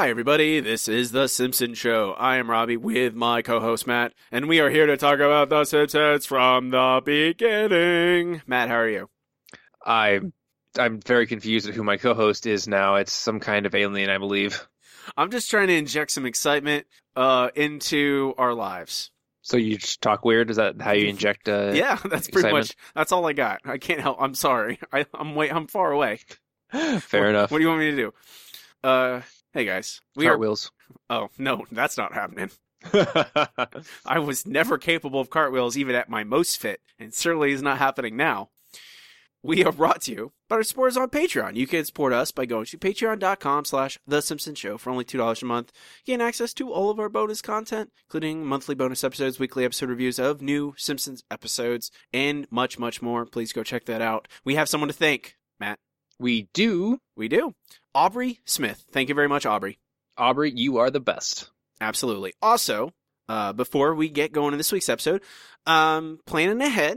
Hi, everybody. This is The Simpsons Show. I am Robbie with my co-host, Matt, and we are here to talk about The Simpsons from the beginning. Matt, how are you? I'm very confused at who my co-host is now. It's some kind of alien, I believe. I'm just trying to inject some excitement into our lives. So you just talk weird? Is that how you inject Yeah, that's pretty much, that's all I got. I can't help. I'm sorry. I'm far away. Fair enough. What do you want me to do? Hey guys. Cartwheels. Oh, no, that's not happening. I was never capable of cartwheels even at my most fit, and certainly is not happening now. We are brought to you by our supporters on Patreon. You can support us by going to patreon.com/thesimpsonshow for only $2 a month. You gain access to all of our bonus content, including monthly bonus episodes, weekly episode reviews of new Simpsons episodes, and much, much more. Please go check that out. We have someone to thank, Matt. We do. We do. Aubrey Smith. Thank you very much, Aubrey. Aubrey, you are the best. Absolutely. Also, before we get going in this week's episode, planning ahead,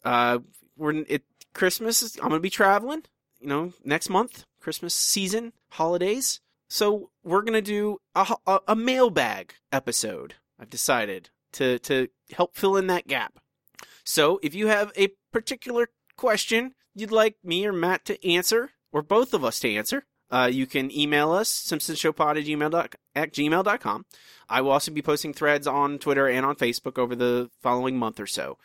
Christmas I'm going to be traveling, next month, Christmas season, holidays. So we're going to do a mailbag episode. I've decided to help fill in that gap. So if you have a particular question you'd like me or Matt to answer, or both of us to answer, you can email us, simpsonshowpod@gmail.com. I will also be posting threads on Twitter and on Facebook over the following month or so.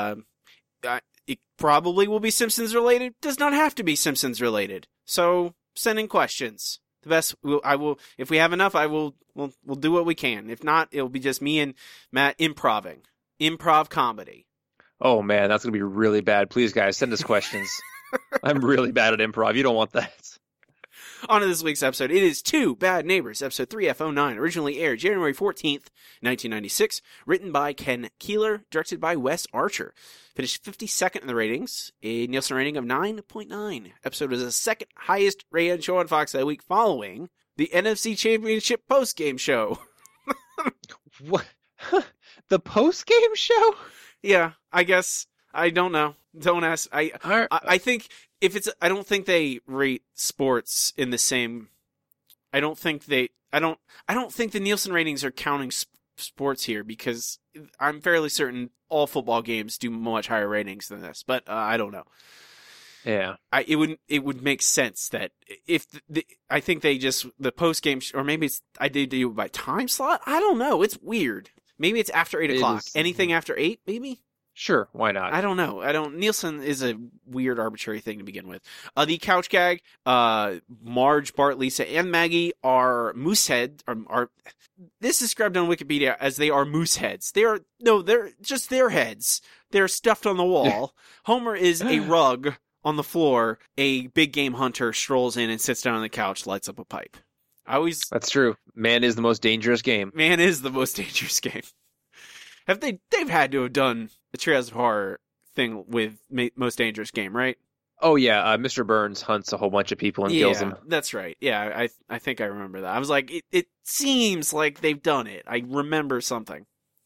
It probably will be Simpsons related. Does not have to be Simpsons related. So send in questions. The best I will, if we have enough, we'll do what we can. If not, it'll be just me and Matt improv comedy. Oh man, that's gonna be really bad. Please, guys, send us questions. I'm really bad at improv. You don't want that. On to this week's episode. It is Two Bad Neighbors, episode 3F09, originally aired January 14th, 1996, written by Ken Keeler, directed by Wes Archer. Finished 52nd in the ratings, a Nielsen rating of 9.9. Episode was the second highest rated show on Fox that week, following the NFC Championship postgame show. What? The postgame show? Yeah, I guess. I don't know. Don't ask. I think if it's, I don't think they rate sports in the same. I don't think the Nielsen ratings are counting sports here, because I'm fairly certain all football games do much higher ratings than this. But I don't know. Yeah, it would make sense that if I think they just the post game or maybe it's I did do it by time slot. I don't know. It's weird. Maybe it's after 8 o'clock. Anything after 8, maybe. Sure, why not? I don't know. Nielsen is a weird, arbitrary thing to begin with. The couch gag, Marge, Bart, Lisa, and Maggie are moosehead. This is described on Wikipedia as they are moose heads. They're just their heads. They're stuffed on the wall. Homer is a rug on the floor. A big game hunter strolls in and sits down on the couch, lights up a pipe. That's true. Man is the most dangerous game. Man is the most dangerous game. They've had to have done the Treehouse of Horror thing with Most Dangerous Game, right? Oh yeah, Mr. Burns hunts a whole bunch of people and kills them. That's right. Yeah, I think I remember that. I was like, it seems like they've done it. I remember something.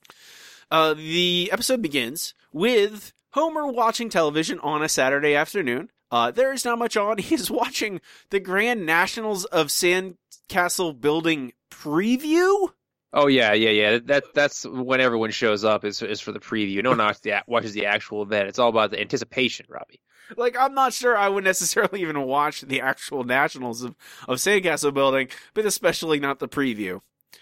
The episode begins with Homer watching television on a Saturday afternoon. There is not much on. He's watching the Grand Nationals of Sandcastle Building preview. Oh yeah. That's when everyone shows up is for the preview. No one watches the actual event. It's all about the anticipation, Robbie. Like, I'm not sure I would necessarily even watch the actual Nationals of Sandcastle Building, but especially not the preview.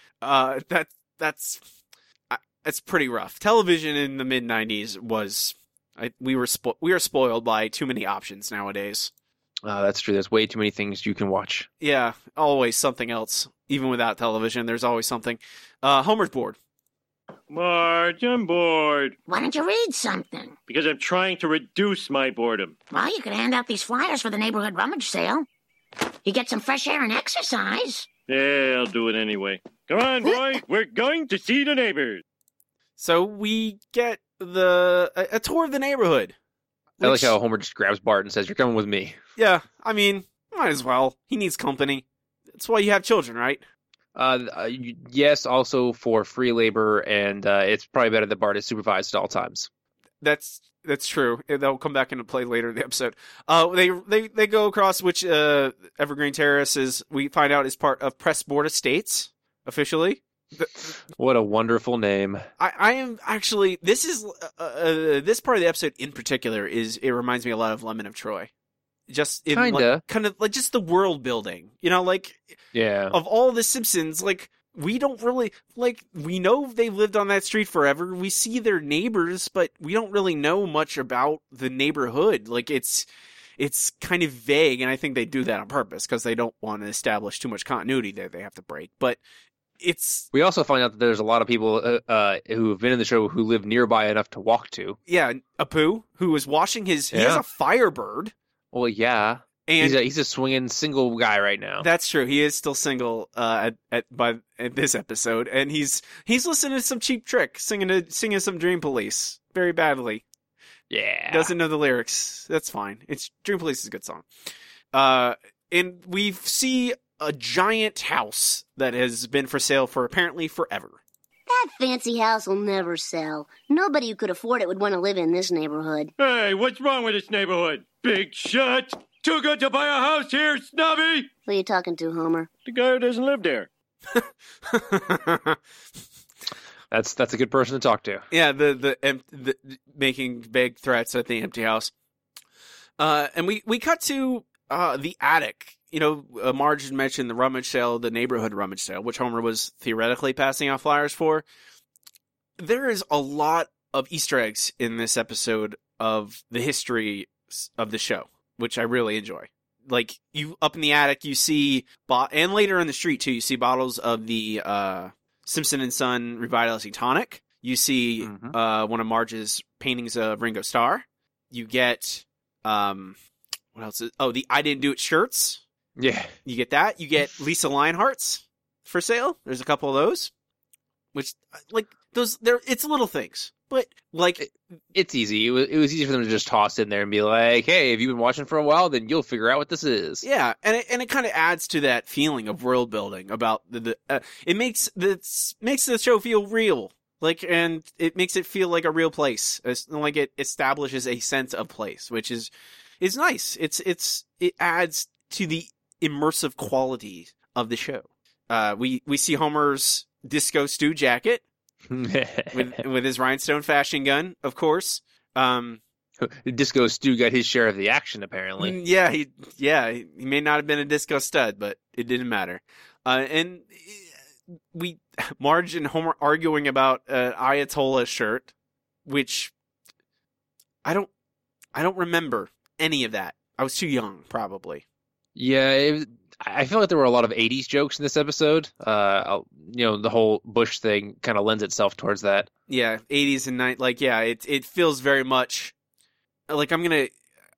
That's pretty rough. Television in the mid '90s was we were spoiled by too many options nowadays. That's true. There's way too many things you can watch. Yeah, always something else. Even without television, there's always something. Homer's bored. Marge, I'm bored. Why don't you read something? Because I'm trying to reduce my boredom. Well, you could hand out these flyers for the neighborhood rummage sale. You get some fresh air and exercise. Yeah, I'll do it anyway. Come on, boy. We're going to see the neighbors. So we get a tour of the neighborhood. I like how Homer just grabs Bart and says, "You're coming with me." Yeah, I mean, might as well. He needs company. That's why you have children, right? Yes, also for free labor, and it's probably better that Bart is supervised at all times. That's true. That'll come back into play later in the episode. They go across which Evergreen Terrace is. We find out is part of Pressboard Estates officially. What a wonderful name! I am actually. This is this part of the episode in particular it reminds me a lot of Lemon of Troy. Just in kind of like just the world building, like of all the Simpsons, like we don't really we know they've lived on that street forever. We see their neighbors, but we don't really know much about the neighborhood. Like it's kind of vague, and I think they do that on purpose because they don't want to establish too much continuity that they have to break. But we also find out that there's a lot of people who have been in the show who live nearby enough to walk to. Yeah, Apu, who was washing he has a Firebird. Well, yeah, and he's a swinging single guy right now. That's true. He is still single at this episode, and he's listening to some Cheap Trick, singing some Dream Police very badly. Yeah, doesn't know the lyrics. That's fine. Dream Police is a good song. And we see a giant house that has been for sale for apparently forever. That fancy house will never sell. Nobody who could afford it would want to live in this neighborhood. Hey, what's wrong with this neighborhood? Big shot! Too good to buy a house here, snobby! Who are you talking to, Homer? The guy who doesn't live there. That's a good person to talk to. Yeah, the making vague threats at the empty house. And we cut to the attic. Marge had mentioned the rummage sale, the neighborhood rummage sale, which Homer was theoretically passing out flyers for. There is a lot of Easter eggs in this episode of the history of the show, which I really enjoy. Like, you up in the attic, you see, and later in the street too, you see bottles of the Simpson and Son Revitalizing Tonic. You see one of Marge's paintings of Ringo Starr. You get, what else? The I Didn't Do It shirts. Yeah. You get that. You get Lisa Lionheart's for sale. There's a couple of those. Which, it's little things. But, it's easy. It was easy for them to just toss in there and be like, hey, if you've been watching for a while, then you'll figure out what this is. Yeah, and it kind of adds to that feeling of world building about it makes the show feel real. And it makes it feel like a real place. Like it establishes a sense of place, which is nice. It adds to the immersive quality of the show. We see Homer's Disco Stew jacket with his rhinestone fashion gun, of course. Disco Stew got his share of the action, apparently. Yeah, he may not have been a disco stud, but it didn't matter. And Marge and Homer arguing about Ayatollah shirt, which I don't remember any of that. I was too young, probably. Yeah, I feel like there were a lot of 80s jokes in this episode. The whole Bush thing kind of lends itself towards that. Yeah, 80s and 90s. It feels very much like I'm going to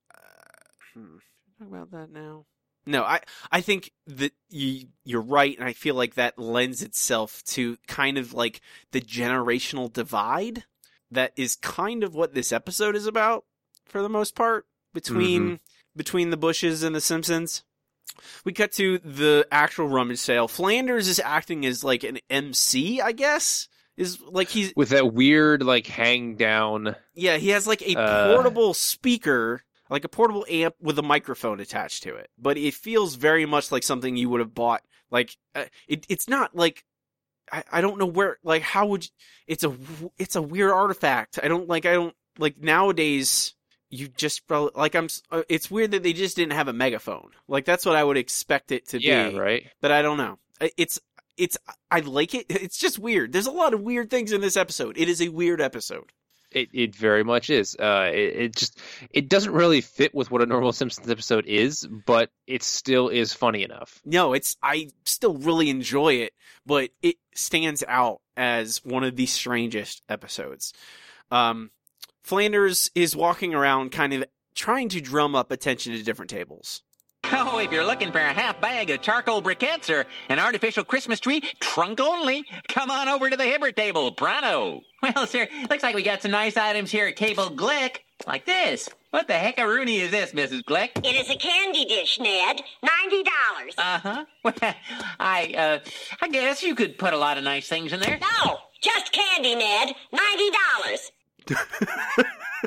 talk about that now. No, I think that you're right, and I feel like that lends itself to kind of like the generational divide that is kind of what this episode is about for the most part between the Bushes and the Simpsons. We cut to the actual rummage sale. Flanders is acting as like an MC, I guess. Is like he's with that weird like hang down. Yeah, he has like a portable speaker, like a portable amp with a microphone attached to it. But it feels very much like something you would have bought. Like it's not like I don't know where, like, how would you, it's a weird artifact. I don't like nowadays. You just probably it's weird that they just didn't have a megaphone. Like that's what I would expect it to be. Yeah, right. But I don't know. I like it. It's just weird. There's a lot of weird things in this episode. It is a weird episode. It very much is. It doesn't really fit with what a normal Simpsons episode is, but it still is funny enough. No, I still really enjoy it, but it stands out as one of the strangest episodes. Flanders is walking around kind of trying to drum up attention to different tables. Oh, if you're looking for a half bag of charcoal briquettes or an artificial Christmas tree, trunk only, come on over to the Hibbert table, pronto. Well, sir, looks like we got some nice items here at Table Glick, like this. What the heck-a-rooney is this, Mrs. Glick? It is a candy dish, Ned. $90. Uh-huh. Well, I guess you could put a lot of nice things in there. No, just candy, Ned. $90.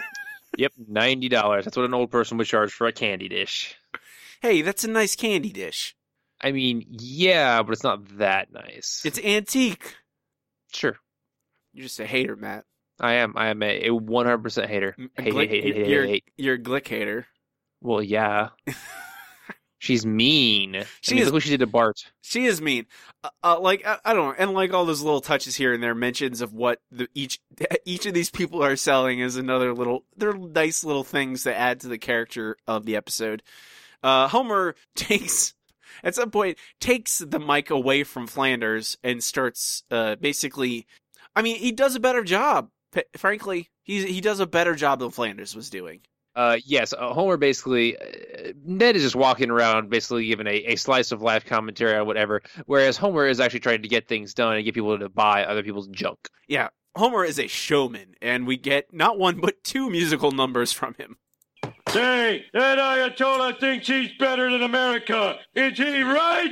Yep, $90. That's what an old person would charge for a candy dish. Hey, that's a nice candy dish. I mean, yeah, but it's not that nice. It's antique. Sure. You're just a hater, Matt. I am a 100% hater. Hate. You're a Glick hater. Well, yeah. She's mean. Look what she did to Bart. She is mean. I don't know, and like all those little touches here and there, mentions of what each of these people are selling is another little. They're nice little things that add to the character of the episode. Homer at some point takes the mic away from Flanders and starts basically. I mean, he does a better job. Frankly, he does a better job than Flanders was doing. Yes, Homer basically, Ned is just walking around basically giving a slice of life commentary on whatever, whereas Homer is actually trying to get things done and get people to buy other people's junk. Yeah, Homer is a showman, and we get not one but two musical numbers from him. Say, that Ayatollah thinks he's better than America. Is he right?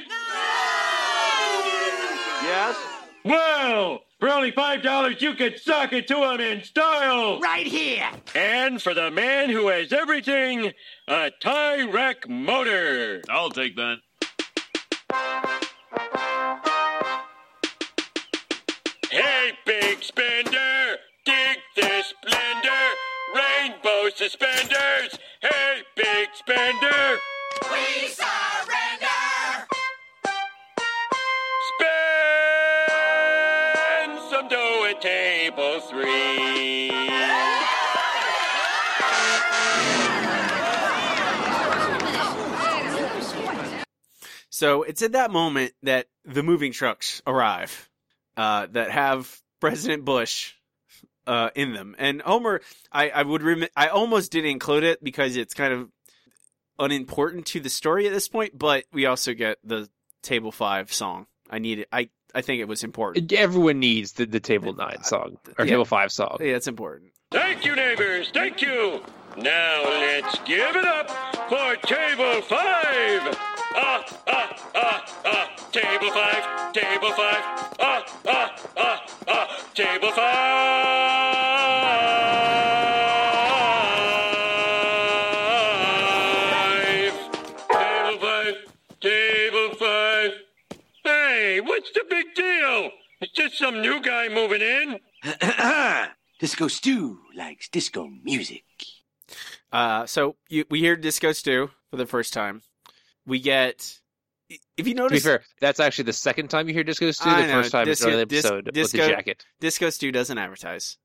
Yes? Well, for only $5, you could sock it to him in style. Right here. And for the man who has everything, a Tyrek motor. I'll take that. Hey, big spender, dig this splendor. Rainbow suspenders. Hey, big spender. We surrender. Spend some dough at table 3. So it's at that moment that the moving trucks arrive that have President Bush in them. And Homer, I almost didn't include it because it's kind of unimportant to the story at this point, but we also get the Table 5 song. I need it. I think it was important. Everyone needs the Table 9 song, or Table 5 song. Yeah, it's important. Thank you, neighbors. Thank you. Now let's give it up for Table 5. Table 5. Table 5. Table 5. Table 5. Table 5. Hey, what's the big deal? It's just some new guy moving in. Disco Stew likes disco music. So we hear Disco Stew for the first time. We get, if you notice, to be fair, that's actually the second time you hear Disco Stew. The first time it's another episode with the jacket. Disco Stew doesn't advertise.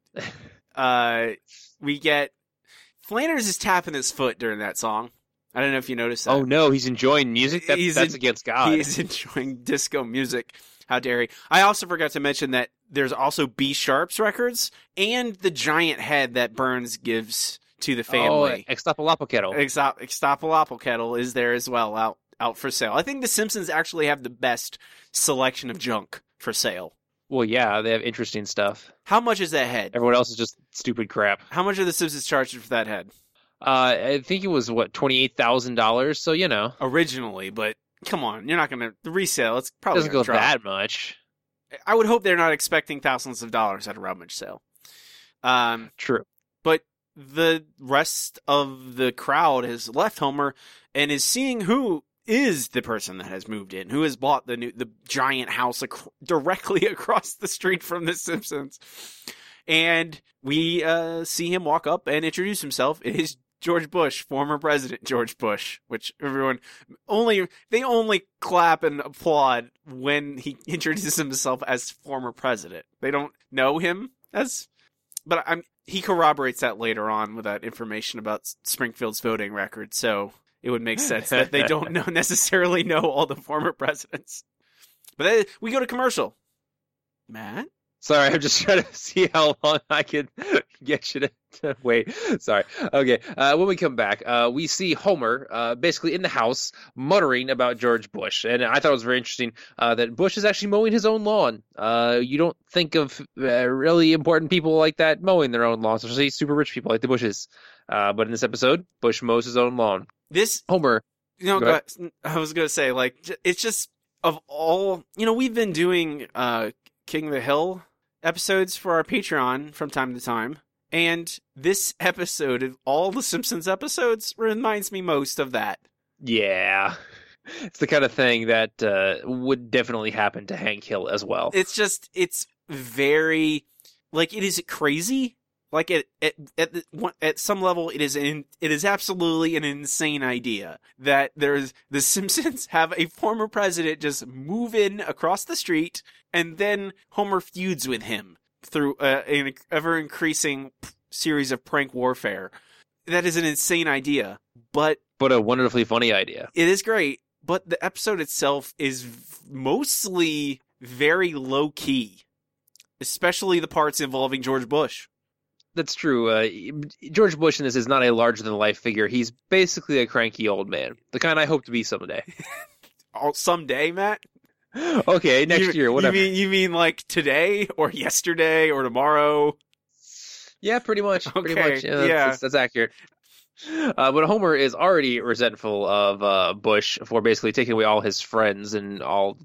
We get Flanders is tapping his foot during that song. I don't know if you noticed that. Oh no, he's enjoying music. That's against God. He's enjoying disco music. How dare he? I also forgot to mention that there's also B Sharp's records and the giant head that Burns gives to the family. Oh, Extrapolapochetl. Extrapolapochetl is there as well, out for sale. I think the Simpsons actually have the best selection of junk for sale. Well, yeah, they have interesting stuff. How much is that head? Everyone else is just stupid crap. How much are the Simpsons charging for that head? I think it was, $28,000, so, Originally, but come on, you're not going to... The resale, it's probably doesn't go drop. that much. I would hope they're not expecting thousands of dollars at a rummage sale. True. But the rest of the crowd has left Homer and is seeing who is the person that has moved in, who has bought the giant house directly across the street from the Simpsons. And we see him walk up and introduce himself. It is George Bush, former President George Bush, which everyone only clap and applaud when he introduces himself as former president. They don't know him as, but he corroborates that later on with that information about Springfield's voting record. So it would make sense that they don't necessarily know all the former presidents. But we go to commercial. Matt? Sorry, I'm just trying to see how long I can get you to wait. Sorry. Okay. When we come back, we see Homer basically in the house muttering about George Bush. And I thought it was very interesting that Bush is actually mowing his own lawn. You don't think of really important people like that mowing their own lawn, especially super rich people like the Bushes. But in this episode, Bush mows his own lawn. This Homer. I was going to say, it's just of all, we've been doing King of the Hill episodes for our Patreon from time to time. And this episode of all the Simpsons episodes reminds me most of that. Yeah. It's the kind of thing that would definitely happen to Hank Hill as well. It's very, like, it is crazy. Like, at some level, it is absolutely an insane idea that the Simpsons have a former president just move in across the street, and then Homer feuds with him through an ever-increasing series of prank warfare. That is an insane idea, but a wonderfully funny idea. It is great, but the episode itself is mostly very low-key, especially the parts involving George Bush. That's true. George Bush in this is not a larger-than-life figure. He's basically a cranky old man, the kind I hope to be someday. Someday, Matt? Okay, next year, whatever. You mean like today, or yesterday, or tomorrow? Yeah, pretty much. Okay, pretty much. Yeah, that's accurate. But Homer is already resentful of Bush for basically taking away all his friends and all,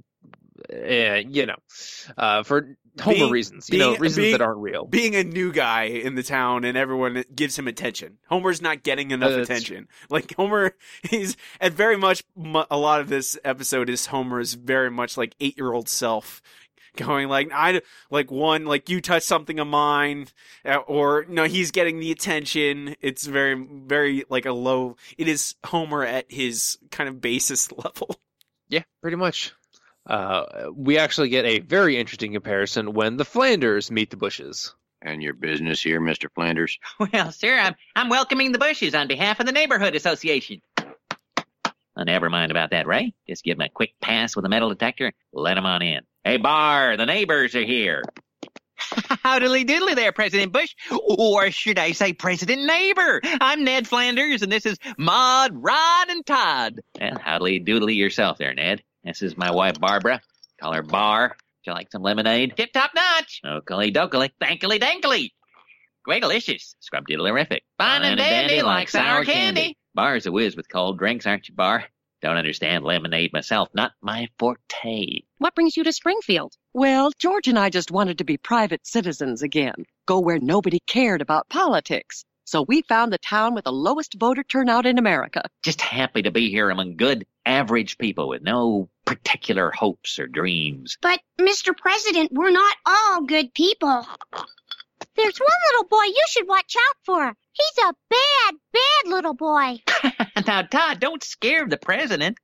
for Homer reasons, reasons that aren't real. Being a new guy in the town and everyone gives him attention. Homer's not getting enough attention. Like, Homer, he's, and very much, a lot of this episode is Homer's very much like 8-year-old self going like, you touch something of mine, or no, he's getting the attention. It's very, very like it is Homer at his kind of basest level. Yeah, pretty much. We actually get a very interesting comparison when the Flanders meet the Bushes. And your business here, Mr. Flanders? Well, sir, I'm welcoming the Bushes on behalf of the neighborhood association. Oh, never mind about that, Ray. Just give them a quick pass with a metal detector. Let them on in. Hey, Bar, the neighbors are here. Howdly doodly there, President Bush. Or should I say President Neighbor? I'm Ned Flanders, and this is Maud, Rod, and Todd. Well, howdly doodly yourself there, Ned. This is my wife, Barbara. Call her Bar. Would you like some lemonade? Tip-top notch. Okily dokily. Thankily dankily. Great-delicious. Scrub-diddlerific. Fine and dandy like sour candy. Bar's a whiz with cold drinks, aren't you, Bar? Don't understand lemonade myself. Not my forte. What brings you to Springfield? Well, George and I just wanted to be private citizens again. Go where nobody cared about politics. So we found the town with the lowest voter turnout in America. Just happy to be here among good, average people with no particular hopes or dreams. But, Mr. President, we're not all good people. There's one little boy you should watch out for. He's a bad, bad little boy. Now, Todd, don't scare the president.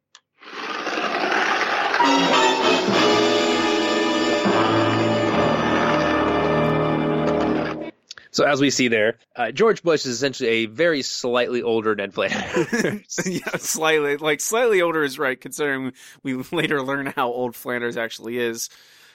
So as we see there, George Bush is essentially a very slightly older Ned Flanders. Yeah, slightly older is right, considering we later learn how old Flanders actually is.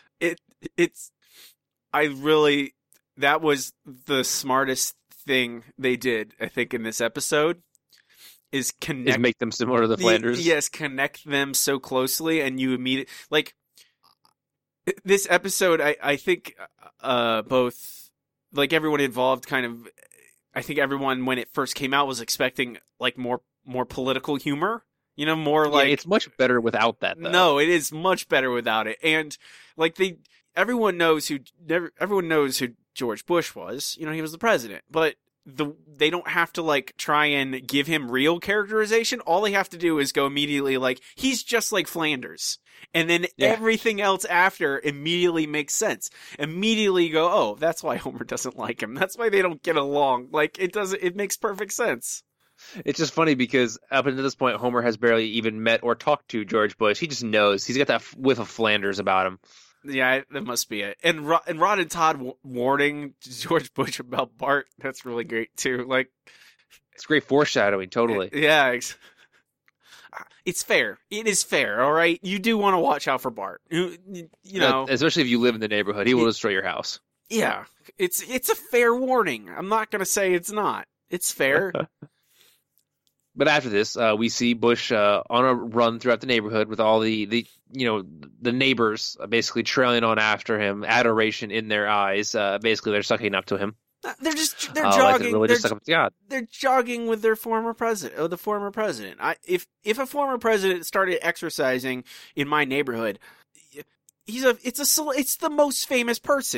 That was the smartest thing they did, I think, in this episode, is make them similar to the Flanders. Yes, connect them so closely, and you immediately, like, this episode, I think, both, like, everyone involved I think everyone, when it first came out, was expecting, like, more political humor, more like... Yeah, it's much better without that, though. No, it is much better without it, and, like, everyone knows who George Bush was. He was the president, but they don't have to, like, try and give him real characterization. All they have to do is go immediately, like, he's just like Flanders. And then everything else after immediately makes sense. Immediately go, oh, that's why Homer doesn't like him. That's why they don't get along. Like, it makes perfect sense. It's just funny because up until this point, Homer has barely even met or talked to George Bush. He just knows. He's got that whiff of Flanders about him. Yeah, that must be it. And Rod and Todd warning George Bush about Bart, that's really great, too. Like, it's great foreshadowing, totally. Yeah, it's fair. It is fair, all right? You do want to watch out for Bart. You know. Especially if you live in the neighborhood. He will destroy your house. Yeah, it's a fair warning. I'm not going to say it's not. It's fair. But after this, we see Bush on a run throughout the neighborhood with all the neighbors basically trailing on after him, adoration in their eyes. Basically, they're sucking up to him. They're jogging. Really just suck up to God. They're jogging with their former president. Oh, the former president. If a former president started exercising in my neighborhood, it's the most famous person.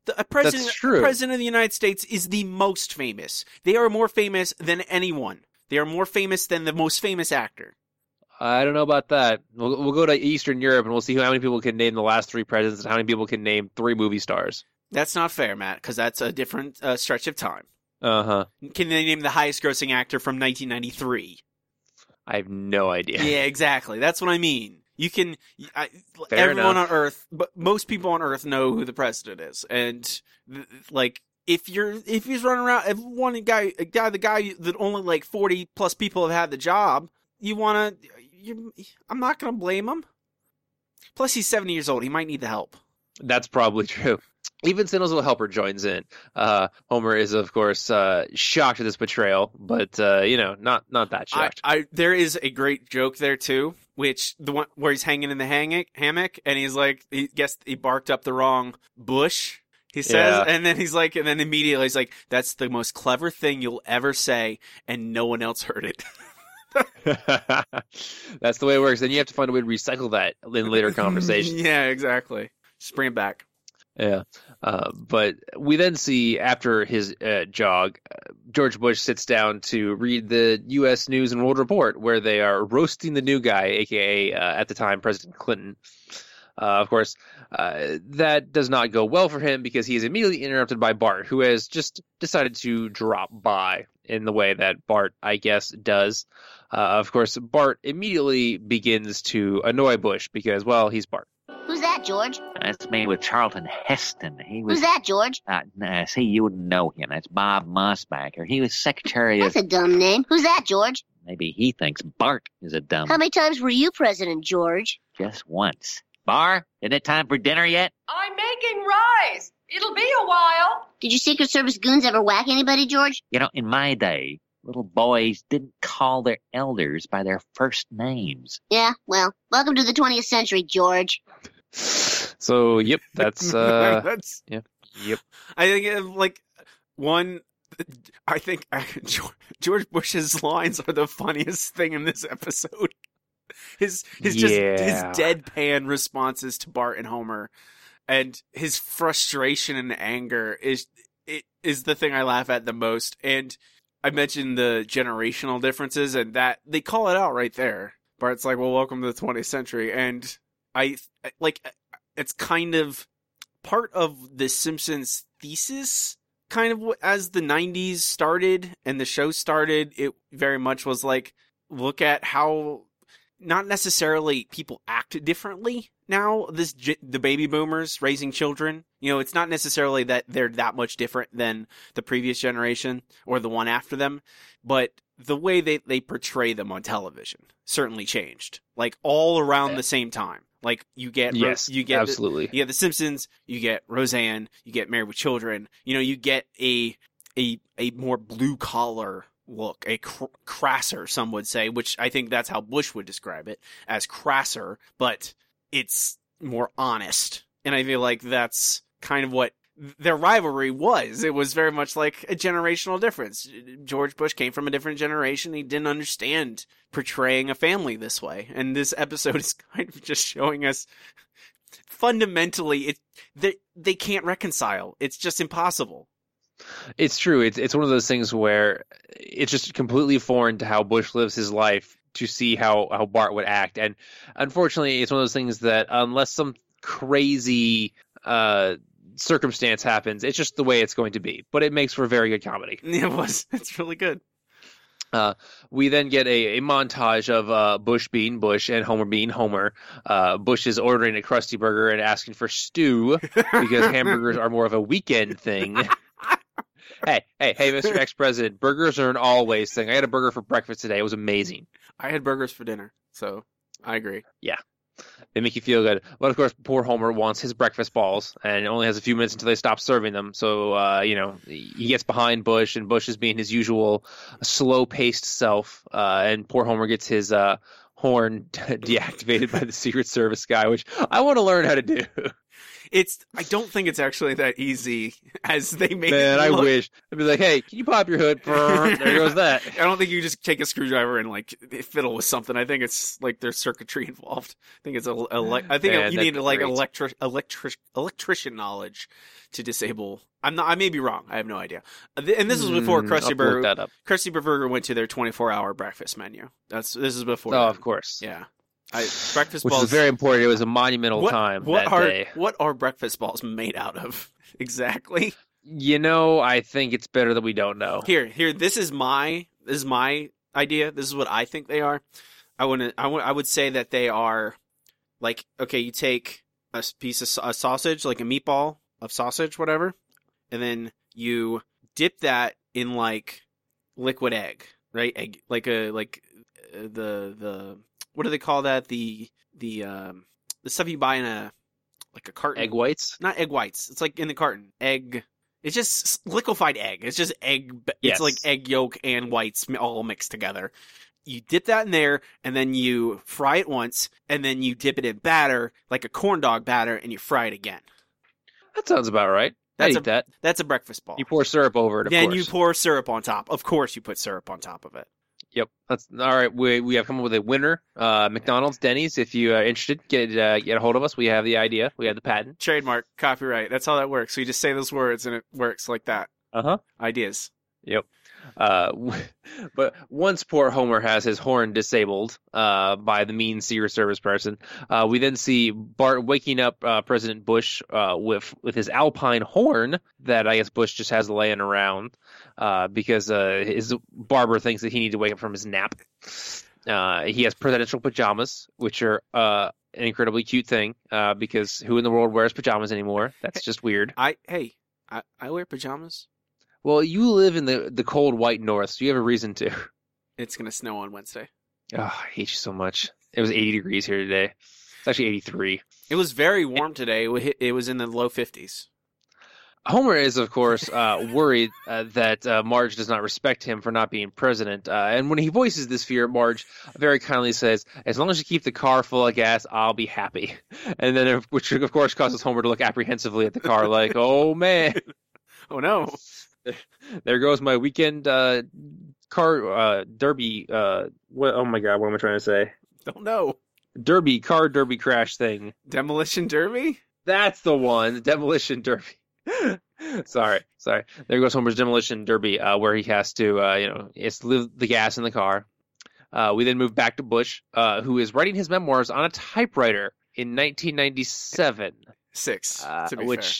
A president, That's true. A president of the United States is the most famous. They are more famous than anyone. They are more famous than the most famous actor. I don't know about that. We'll go to Eastern Europe and we'll see how many people can name the last 3 presidents and how many people can name 3 movie stars. That's not fair, Matt, because that's a different stretch of time. Uh-huh. Can they name the highest grossing actor from 1993? I have no idea. Yeah, exactly. That's what I mean. You can, Fair everyone enough. on Earth, but most people on Earth know who the president is, and if he's running around, if one guy that only like 40 plus people have had the job, I'm not gonna blame him. Plus, he's 70 years old. He might need the help. That's probably true. Even Santa's little helper joins in. Homer is, of course, shocked at this betrayal, but not that shocked. There is a great joke there too, which the one where he's hanging in the hammock, and he's like, he barked up the wrong bush. He says, Yeah. and then immediately he's like, "That's the most clever thing you'll ever say," and no one else heard it. That's the way it works. Then you have to find a way to recycle that in later conversations. Yeah, exactly. Just bring it back. Yeah. But we then see, after his jog, George Bush sits down to read the U.S. News and World Report, where they are roasting the new guy, a.k.a. At the time, President Clinton. Of course, that does not go well for him because he is immediately interrupted by Bart, who has just decided to drop by in the way that Bart, I guess, does. Of course, Bart immediately begins to annoy Bush because, well, he's Bart. Who's that, George? That's me with Charlton Heston. He was. Who's that, George? See, you wouldn't know him. That's Bob Mossbacher. He was secretary of. That's a dumb name. Who's that, George? Maybe he thinks Bart is a dumb. How many times were you president, George? Just once. Bar, isn't it time for dinner yet? I'm making rice. It'll be a while. Did your Secret Service goons ever whack anybody, George? You know, in my day, little boys didn't call their elders by their first names. Yeah, well, welcome to the 20th century, George. So, yep, that's, That's. yep. I think George Bush's lines are the funniest thing in this episode. His deadpan responses to Bart and Homer, and his frustration and anger is the thing I laugh at the most. And I mentioned the generational differences, and that they call it out right there. Bart's like, "Well, welcome to the 20th century," and it's kind of part of the Simpsons thesis. Kind of as the 90s started and the show started, it very much was like, look at how not necessarily people act differently now. The baby boomers raising children, it's not necessarily that they're that much different than the previous generation or the one after them, but the way they portray them on television certainly changed, like all around the same time. Like you get absolutely. You get The Simpsons, you get Roseanne, you get Married with Children. You get a more blue collar look, a crasser, some would say, which I think that's how Bush would describe it, as crasser, but it's more honest. And I feel like that's kind of what their rivalry was. It was very much like a generational difference. George Bush came from a different generation. He didn't understand portraying a family this way. And this episode is kind of just showing us fundamentally they can't reconcile. It's just impossible. It's true. It's one of those things where it's just completely foreign to how Bush lives his life to see how Bart would act. And unfortunately, it's one of those things that unless some crazy circumstance happens, it's just the way it's going to be. But it makes for very good comedy. It was. It's really good. We then get a montage of Bush being Bush and Homer being Homer. Bush is ordering a Krusty Burger and asking for stew because hamburgers are more of a weekend thing. Hey, Mr. Ex-President, burgers are an always thing. I had a burger for breakfast today. It was amazing. I had burgers for dinner, so I agree. Yeah. They make you feel good. But, of course, poor Homer wants his breakfast balls and only has a few minutes until they stop serving them. So, he gets behind Bush, and Bush is being his usual slow-paced self. And poor Homer gets his horn deactivated by the Secret Service guy, which I want to learn how to do. I don't think it's actually that easy as they make Man, it I look. wish. I'd be like, hey, can you pop your hood? There goes that. I don't think you just take a screwdriver and like fiddle with something. I think it's like there's circuitry involved. I think it's I think Man, you need that'd like be great. electrician knowledge to disable. I may be wrong. I have no idea. And this was before I'll have to look that up. Krusty Burger went to their 24-hour breakfast menu. This is before. Oh, then. of course. Yeah. Breakfast Which balls is very important. It was a monumental time that day. What are breakfast balls made out of exactly? You know, I think it's better that we don't know. Here. This is my idea. This is what I think they are. I would say that they are like, okay, you take a piece of a sausage, like a meatball of sausage, whatever, and then you dip that in like liquid egg, right? Egg, the what do they call that? The stuff you buy in a carton. Egg whites? Not egg whites. It's like in the carton. Egg. It's just liquefied egg. It's just egg. Yes. It's like egg yolk and whites all mixed together. You dip that in there, and then you fry it once, and then you dip it in batter, like a corn dog batter, and you fry it again. That sounds about right. I'd eat that. That's a breakfast ball. You pour syrup over it, of then course. you pour syrup on top. Of course you put syrup on top of it. Yep. That's all right. We have come up with a winner. McDonald's, Denny's. If you are interested, get a hold of us. We have the idea. We have the patent. Trademark, copyright. That's how that works. So you just say those words and it works like that. Ideas. Yep. But once poor Homer has his horn disabled by the mean Secret Service person, we then see Bart waking up President Bush with his Alpine horn that I guess Bush just has laying around because his barber thinks that he needs to wake up from his nap. He has presidential pajamas, which are an incredibly cute thing because who in the world wears pajamas anymore? That's just weird. I wear pajamas. Well, you live in the cold white north, so you have a reason to. It's going to snow on Wednesday. Oh, I hate you so much. It was 80 degrees here today. It's actually 83. It was very warm today. It was in the low 50s. Homer is, of course, worried that Marge does not respect him for not being president. And when he voices this fear, Marge very kindly says, as long as you keep the car full of gas, I'll be happy. And then, which of course causes Homer to look apprehensively at the car like, oh, man. Oh, no. There goes my weekend car derby. Oh my god, what am I trying to say? Don't know. Car derby crash thing. Demolition Derby? That's the one. Demolition Derby. Sorry. There goes Homer's Demolition Derby, where he has to, it's leave the gas in the car. We then move back to Bush, who is writing his memoirs on a typewriter in 1997. Six, to be fair.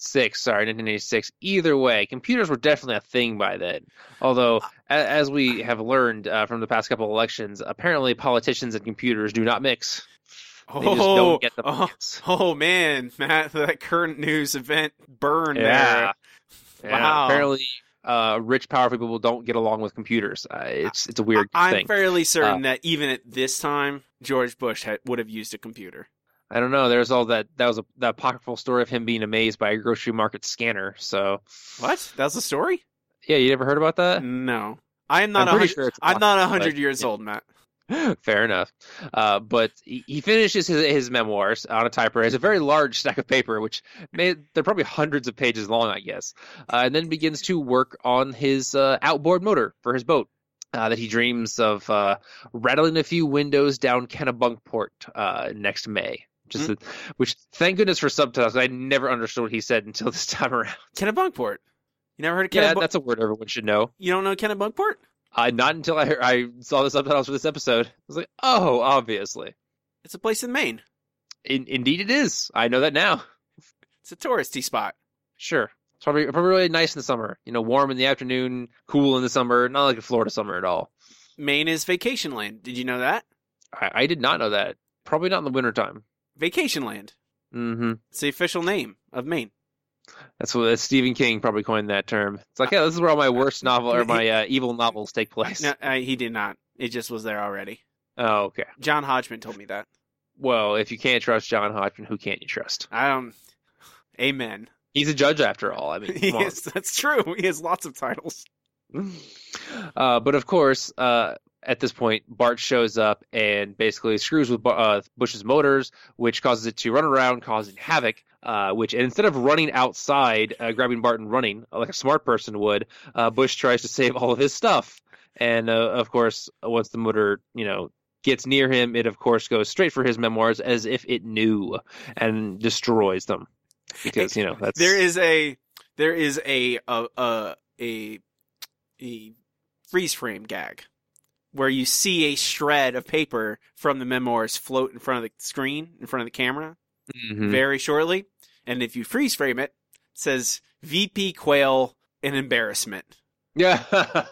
1986. Either way, computers were definitely a thing by then. Although, as we have learned from the past couple of elections, apparently politicians and computers do not mix. They just don't get the points. Oh, man, Matt, that current news event burned Yeah. there. Wow. Apparently, rich, powerful people don't get along with computers. It's a weird thing. I'm fairly certain that even at this time, George Bush would have used a computer. I don't know. There's all that was that apocryphal story of him being amazed by a grocery market scanner. So what? That was a story? Yeah, you never heard about that? No, I'm not 100 years old, Matt. Fair enough. But he finishes his memoirs on a typewriter. It's a very large stack of paper, which they're probably hundreds of pages long, I guess. And then begins to work on his outboard motor for his boat. That he dreams of rattling a few windows down Kennebunkport next May. Which, thank goodness for subtitles. I never understood what he said until this time around. Kennebunkport. You never heard of Kennebunkport? Yeah, that's a word everyone should know. You don't know Kennebunkport? Not until I saw the subtitles for this episode. I was like, oh, obviously. It's a place in Maine. Indeed it is. I know that now. It's a touristy spot. Sure. It's probably really nice in the summer. Warm in the afternoon, cool in the summer. Not like a Florida summer at all. Maine is vacation land. Did you know that? I did not know that. Probably not in the wintertime. Vacation land. Mm-hmm. It's the official name of Maine. That's what Stephen King probably coined that term. It's like, yeah, this is where all my worst novel or my evil novels take place. No, he did not. It just was there already. Oh, okay. John Hodgman told me that. Well, if you can't trust John Hodgman, who can't you trust? Amen. He's a judge after all. I mean, that's true. He has lots of titles. But of course, at this point, Bart shows up and basically screws with Bush's motors, which causes it to run around, causing havoc. And instead of running outside, grabbing Bart and running like a smart person would, Bush tries to save all of his stuff. And of course, once the motor, gets near him, it of course goes straight for his memoirs as if it knew and destroys them. Because that's there is a freeze frame gag where you see a shred of paper from the memoirs float in front of the screen, in front of the camera, very shortly. And if you freeze frame it, it says VP Quayle, an embarrassment. Yeah.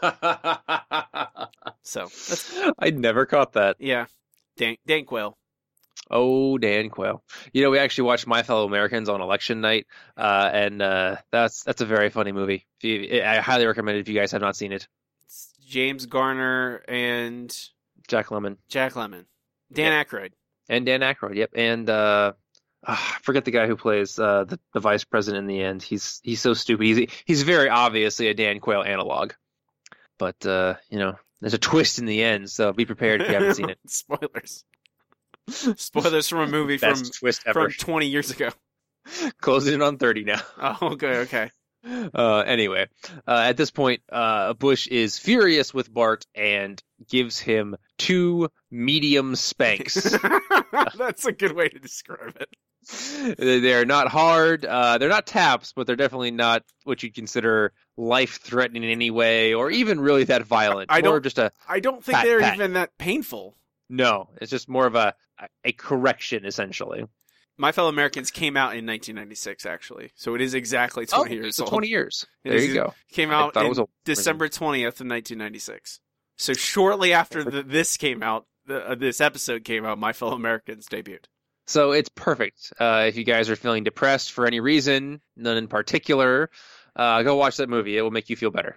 So I never caught that. Yeah. Dan Quayle. Oh, Dan Quayle. We actually watched My Fellow Americans on election night, and that's a very funny movie. I highly recommend it if you guys have not seen it. It's James Garner and Jack Lemmon. Dan Aykroyd. And Dan Aykroyd, yep. And I forget the guy who plays the vice president in the end. He's so stupid. He's very obviously a Dan Quayle analog. But there's a twist in the end, so be prepared if you haven't seen it. Spoilers from a movie from 20 years ago. Closing in on 30 now. Oh, okay. Anyway, at this point, Bush is furious with Bart and gives him 2 medium spanks. That's a good way to describe it. They're not hard. They're not taps, but they're definitely not what you'd consider life-threatening in any way, or even really that violent. I don't think they're pat. even that painful. No, it's just more of a correction, essentially. My Fellow Americans came out in 1996, actually. So it is exactly 20 years old. 20 years. There you go. Came out on December 20th of 1996. So shortly after this came out, this episode came out, My Fellow Americans debuted. So it's perfect. If you guys are feeling depressed for any reason, none in particular, go watch that movie. It will make you feel better.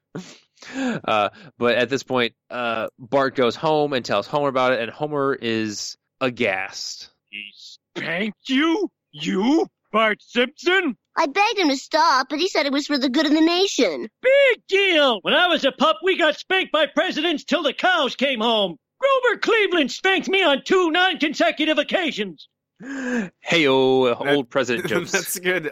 But at this point, Bart goes home and tells Homer about it, and Homer is aghast. He spanked you? You, Bart Simpson? I begged him to stop, but he said it was for the good of the nation. Big deal! When I was a pup, we got spanked by presidents till the cows came home. Grover Cleveland spanked me on 2 non-consecutive occasions. Hey-o, old president jokes. That's good.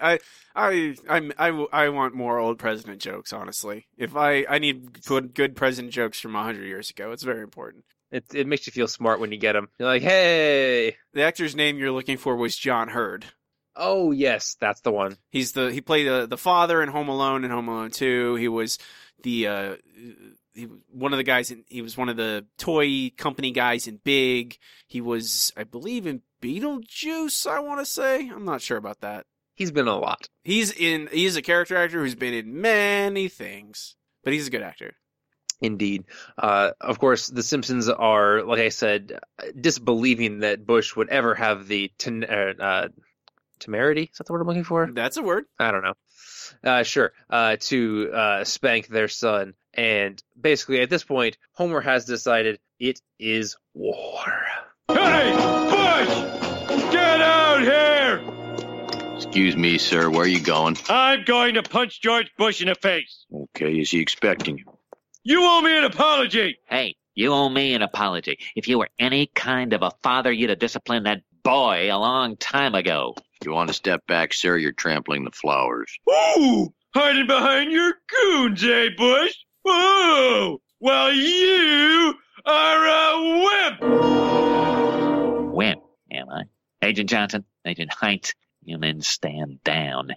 I want more old president jokes, honestly. If I need good president jokes from 100 years ago. It's very important. It makes you feel smart when you get them. You're like, hey! The actor's name you're looking for was John Hurd. Oh, yes, that's the one. He played the father in Home Alone and Home Alone 2. He was one of the guys he was one of the toy company guys in Big. He was, I believe, in Beetlejuice, I want to say. I'm not sure about that. He's been in a lot. He's a character actor who's been in many things, but he's a good actor. Indeed. Of course, the Simpsons are, like I said, disbelieving that Bush would ever have the temerity? Is that the word I'm looking for? That's a word. I don't know. Sure. To spank their son. And basically, at this point, Homer has decided it is war. Hey, Bush! Get out here! Excuse me, sir. Where are you going? I'm going to punch George Bush in the face. Okay, is he expecting you? You owe me an apology. Hey, you owe me an apology. If you were any kind of a father, you'd have disciplined that boy a long time ago. You want to step back, sir? You're trampling the flowers. Ooh! Hiding behind your goons, eh, Bush? Whoa! Well, you are a wimp! Wimp, am I? Agent Johnson, Agent Heinz, you men stand down.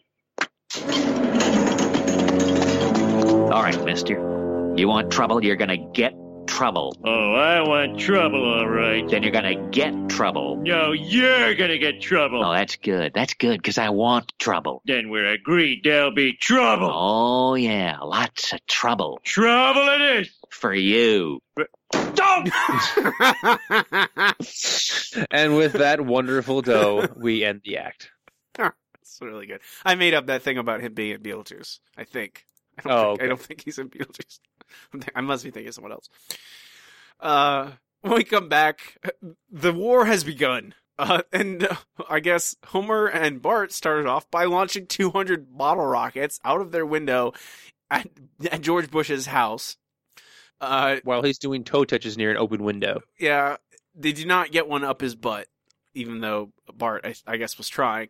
All right, mister. You want trouble, you're gonna get trouble. Oh, I want trouble, all right. Then you're gonna get trouble. No, you're gonna get trouble. Oh, that's good. That's good, because I want trouble. Then we're agreed there'll be trouble. Oh, yeah, lots of trouble. Trouble it is. For you. Don't! And with that wonderful dough, we end the act. It's really good. I made up that thing about him being in Beetlejuice, I think. I don't think he's in Beetlejuice. I must be thinking of someone else. When we come back, the war has begun. And I guess Homer and Bart started off by launching 200 bottle rockets out of their window at George Bush's house. While he's doing toe touches near an open window. Yeah, they do not get one up his butt, even though Bart, I guess, was trying.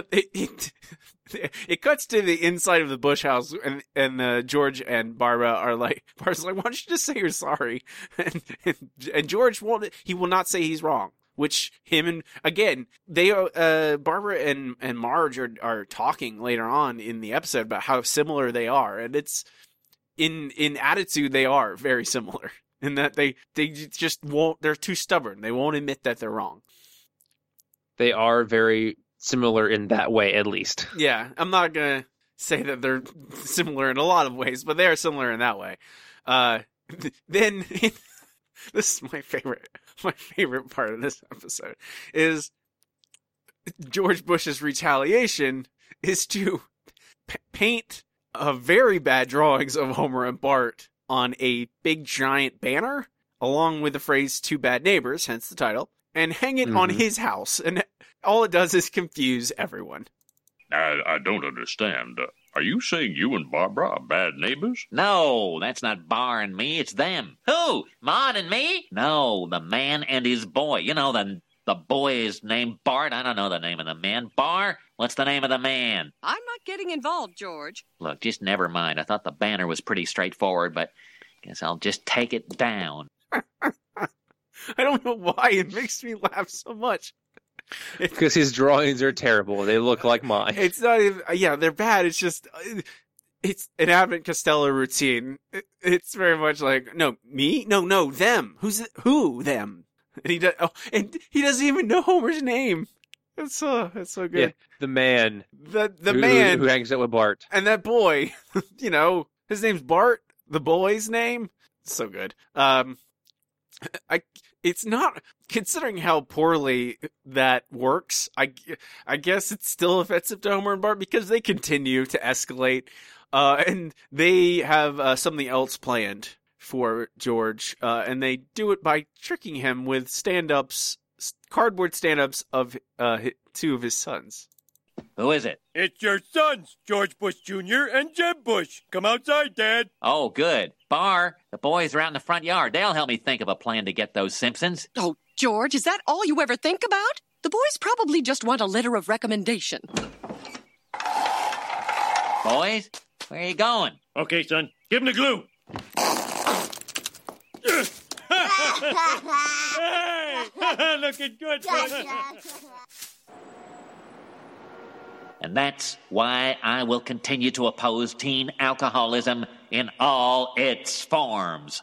It cuts to the inside of the Bush house, and George and Barbara are like, Bart's like, why don't you just say you're sorry? And George he will not say he's wrong. Which him and again, they Barbara and Marge are talking later on in the episode about how similar they are, and it's in attitude they are very similar in that they just won't. They're too stubborn. They won't admit that they're wrong. They are very similar in that way, at least. Yeah, I'm not gonna say that they're similar in a lot of ways, but they are similar in that way. Then this is my favorite part of this episode is George Bush's retaliation is to paint very bad drawings of Homer and Bart on a big giant banner, along with the phrase "two bad neighbors," hence the title, and hang it on his house. And all it does is confuse everyone. I don't understand. Are you saying you and Barbara are bad neighbors? No, that's not Bar and me, it's them. Who? Maud and me? No, the man and his boy. You know, the boy is named Bart. I don't know the name of the man. Bar? What's the name of the man? I'm not getting involved, George. Look, just never mind. I thought the banner was pretty straightforward, but guess I'll just take it down. I don't know why it makes me laugh so much. Because his drawings are terrible. They look like mine. It's not even, yeah, they're bad. It's just, it's an Abbott Costello routine. It's very much like, no, me? No, them. Who, them? And he doesn't even know Homer's name. It's so good. Yeah, the man. The man. Who hangs out with Bart. And that boy, his name's Bart, the boy's name. So good. It's not, considering how poorly that works, I guess it's still offensive to Homer and Bart because they continue to escalate, and they have something else planned for George, and they do it by tricking him with cardboard stand-ups of two of his sons. Who is it? It's your sons, George Bush Jr. and Jeb Bush. Come outside, Dad. Oh, good. Bar, the boys are out in the front yard. They'll help me think of a plan to get those Simpsons. Oh, George, is that all you ever think about? The boys probably just want a letter of recommendation. Boys, where are you going? Okay, son, give him the glue. Hey, looking good. And that's why I will continue to oppose teen alcoholism in all its forms.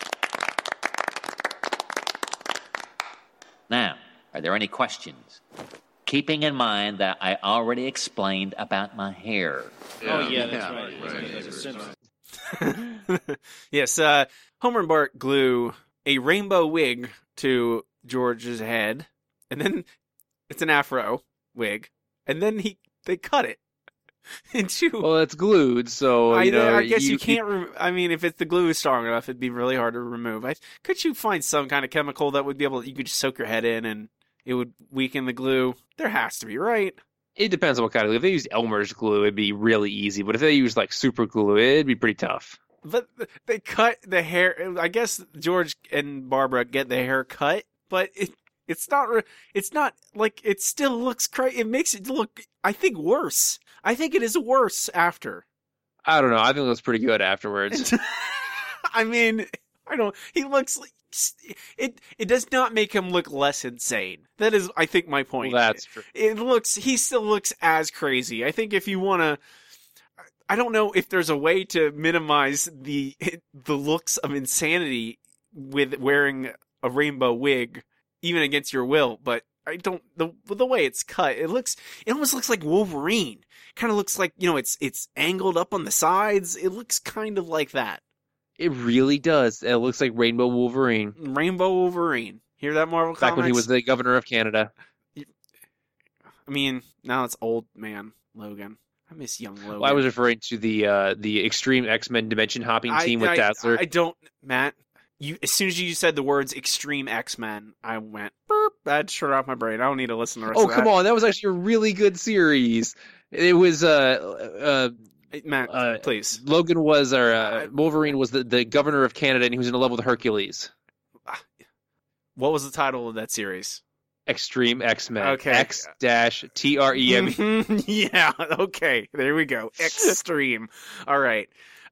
Now, are there any questions? Keeping in mind that I already explained about my hair. That's right. Yes, Homer and Bart glue a rainbow wig to George's head, and then it's an afro wig, and then they cut it into. Well, it's glued, so I guess you can't. I mean, if the glue is strong enough, it'd be really hard to remove. Could you find some kind of chemical that would be able? You could just soak your head in, and it would weaken the glue. There has to be, right? It depends on what kind of glue. If they use Elmer's glue, it'd be really easy. But if they use like super glue, it'd be pretty tough. But they cut the hair. I guess George and Barbara get the hair cut, but it's not like it still looks crazy. It makes it look, I think, worse. I think it is worse after. I don't know. I think it looks pretty good afterwards. I mean, he looks like, it does not make him look less insane. That is, I think, my point. Well, that's true. He still looks as crazy. I think if you want to, I don't know if there's a way to minimize the looks of insanity with wearing a rainbow wig, even against your will, but I don't, the way it's cut, it almost looks like Wolverine. Kind of looks like, it's angled up on the sides. It looks kind of like that. It really does. It looks like Rainbow Wolverine. Rainbow Wolverine. Hear that, Marvel Comics? Back when he was the governor of Canada. I mean, now it's old man Logan. I miss young Logan. Well, I was referring to the Extreme X-Men Dimension Hopping team with Dazzler. I don't, Matt. As soon as you said the words Extreme X-Men, I went, burp, that shut off my brain. I don't need to listen to the rest of that. Oh, come on. That was actually a really good series. It was, Matt, please. Logan was, Wolverine was the governor of Canada, and he was in a level with Hercules. What was the title of that series? Extreme X-Men. Okay. X-TREME. Yeah, okay. There we go. Extreme. All right.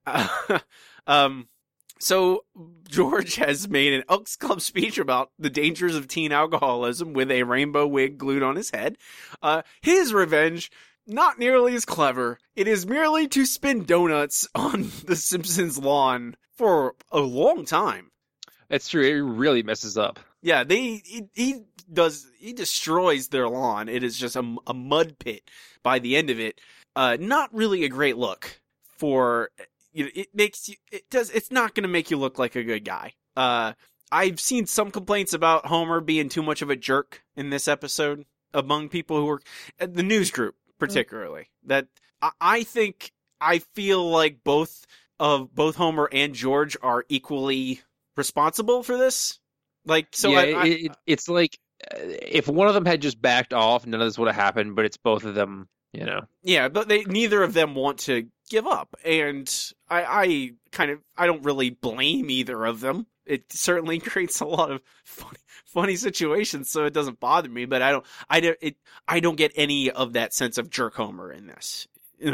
So George has made an Elks Club speech about the dangers of teen alcoholism with a rainbow wig glued on his head. His revenge, not nearly as clever. It is merely to spin donuts on the Simpsons lawn for a long time. That's true. It really messes up. Yeah, he destroys their lawn. It is just a mud pit by the end of it. Not really a great look for, it's not going to make you look like a good guy. I've seen some complaints about Homer being too much of a jerk in this episode among people who were, the news group particularly, that I feel like both Homer and George are equally responsible for this. Like, so yeah, it's like if one of them had just backed off, none of this would have happened. But it's both of them, Yeah, but neither of them want to give up, and I don't really blame either of them. It certainly creates a lot of funny situations, so it doesn't bother me. But I don't get any of that sense of jerk Homer in this.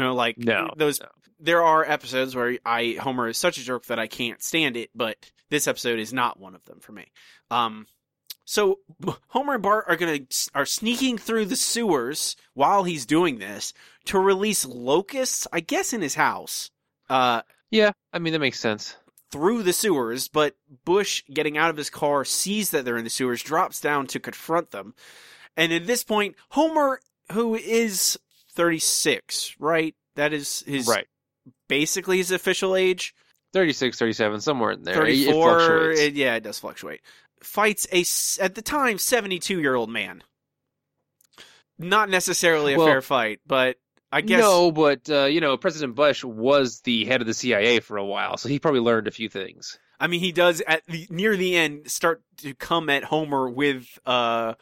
There are episodes where Homer is such a jerk that I can't stand it, but this episode is not one of them for me. So Homer and Bart are sneaking through the sewers while he's doing this to release locusts, I guess, in his house. Yeah, I mean, that makes sense. Through the sewers, but Bush, getting out of his car, sees that they're in the sewers, drops down to confront them. And at this point, Homer, who is 36, right? That is his, right, basically his official age. 36, 37, somewhere in there. 34, it fluctuates. It does fluctuate. Fights at the time, 72-year-old man. Not necessarily a fair fight, but I guess... No, but, President Bush was the head of the CIA for a while, so he probably learned a few things. I mean, he does, near the end, start to come at Homer with a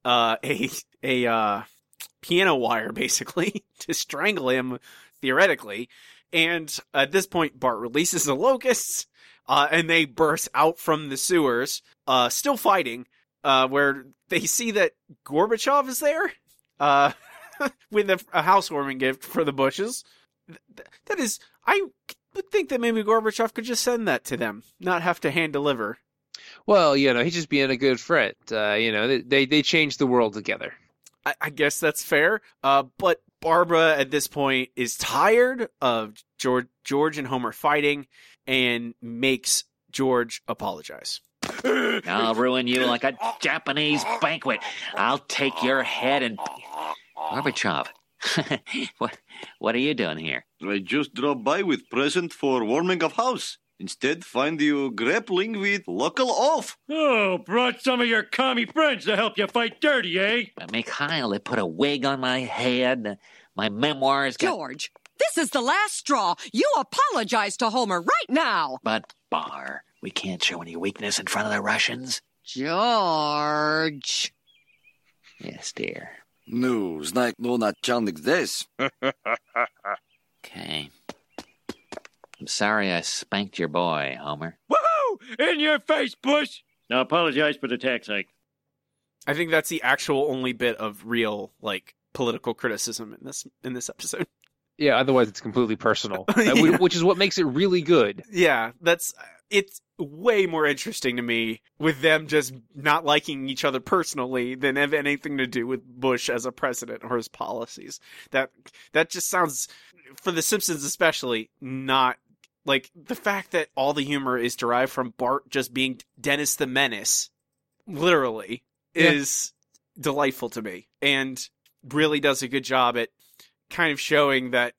piano wire, basically, to strangle him, theoretically. And at this point, Bart releases the locusts, and they burst out from the sewers, still fighting, where they see that Gorbachev is there, with a housewarming gift for the Bushes. That is, I would think that maybe Gorbachev could just send that to them, not have to hand deliver. Well, he's just being a good friend. They changed the world together. I guess that's fair. But Barbara at this point is tired of George and Homer fighting and makes George apologize. I'll ruin you like a Japanese banquet. I'll take your head and... Gorbachev, what are you doing here? I just dropped by with present for warming of house. Instead, find you grappling with local off. Oh, brought some of your commie friends to help you fight dirty, eh? But Mikhail, they put a wig on my head. My memoirs got... George, this is the last straw. You apologize to Homer right now. But, Bar, we can't show any weakness in front of the Russians. George. Yes, dear. No, знает, но начальник здесь. Okay. I'm sorry I spanked your boy, Homer. Woohoo! In your face, Bush! Now apologize for the tax hike. I think that's the actual only bit of real, political criticism in this episode. Yeah, otherwise it's completely personal, which is what makes it really good. Yeah, it's way more interesting to me with them just not liking each other personally than have anything to do with Bush as a president or his policies. That just sounds, for The Simpsons especially, not like the fact that all the humor is derived from Bart just being Dennis the Menace, literally, is delightful to me and really does a good job at kind of showing that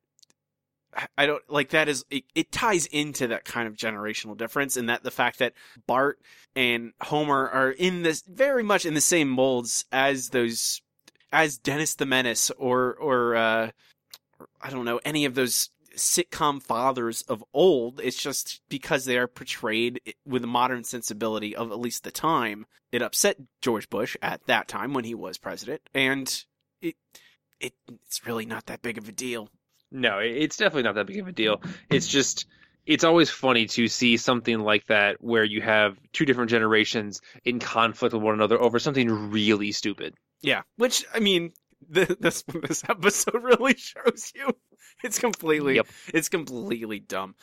it ties into that kind of generational difference, and that the fact that Bart and Homer are very much in the same molds as Dennis the Menace or I don't know, any of those sitcom fathers of old. It's just because they are portrayed with a modern sensibility of at least the time. It upset George Bush at that time when he was president, and it's really not that big of a deal. No, it's definitely not that big of a deal. It's just, it's always funny to see something like that where you have two different generations in conflict with one another over something really stupid. Yeah, which, I mean, this episode really shows you. It's completely dumb.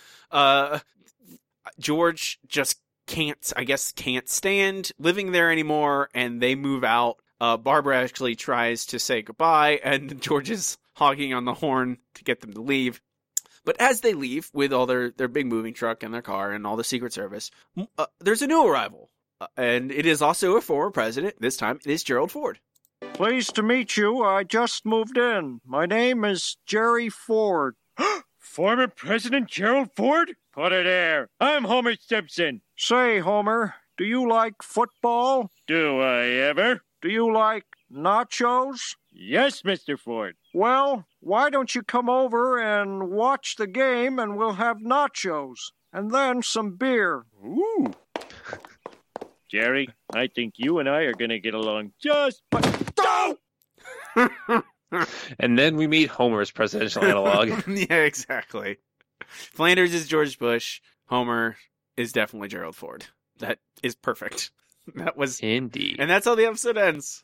George just can't stand living there anymore, and they move out. Barbara actually tries to say goodbye, and George is hogging on the horn to get them to leave. But as they leave with all their big moving truck and their car and all the Secret Service, there's a new arrival. And it is also a former president. This time it is Gerald Ford. Pleased to meet you. I just moved in. My name is Jerry Ford. Former President Gerald Ford? Put it there. I'm Homer Simpson. Say, Homer, do you like football? Do I ever? Do you like nachos? Yes, Mr. Ford. Well, why don't you come over and watch the game and we'll have nachos and then some beer. Ooh. Jerry, I think you and I are going to get along just... And then we meet Homer's presidential analog. Yeah, exactly. Flanders is George Bush. Homer is definitely Gerald Ford. That is perfect. That was indeed, and that's how the episode ends.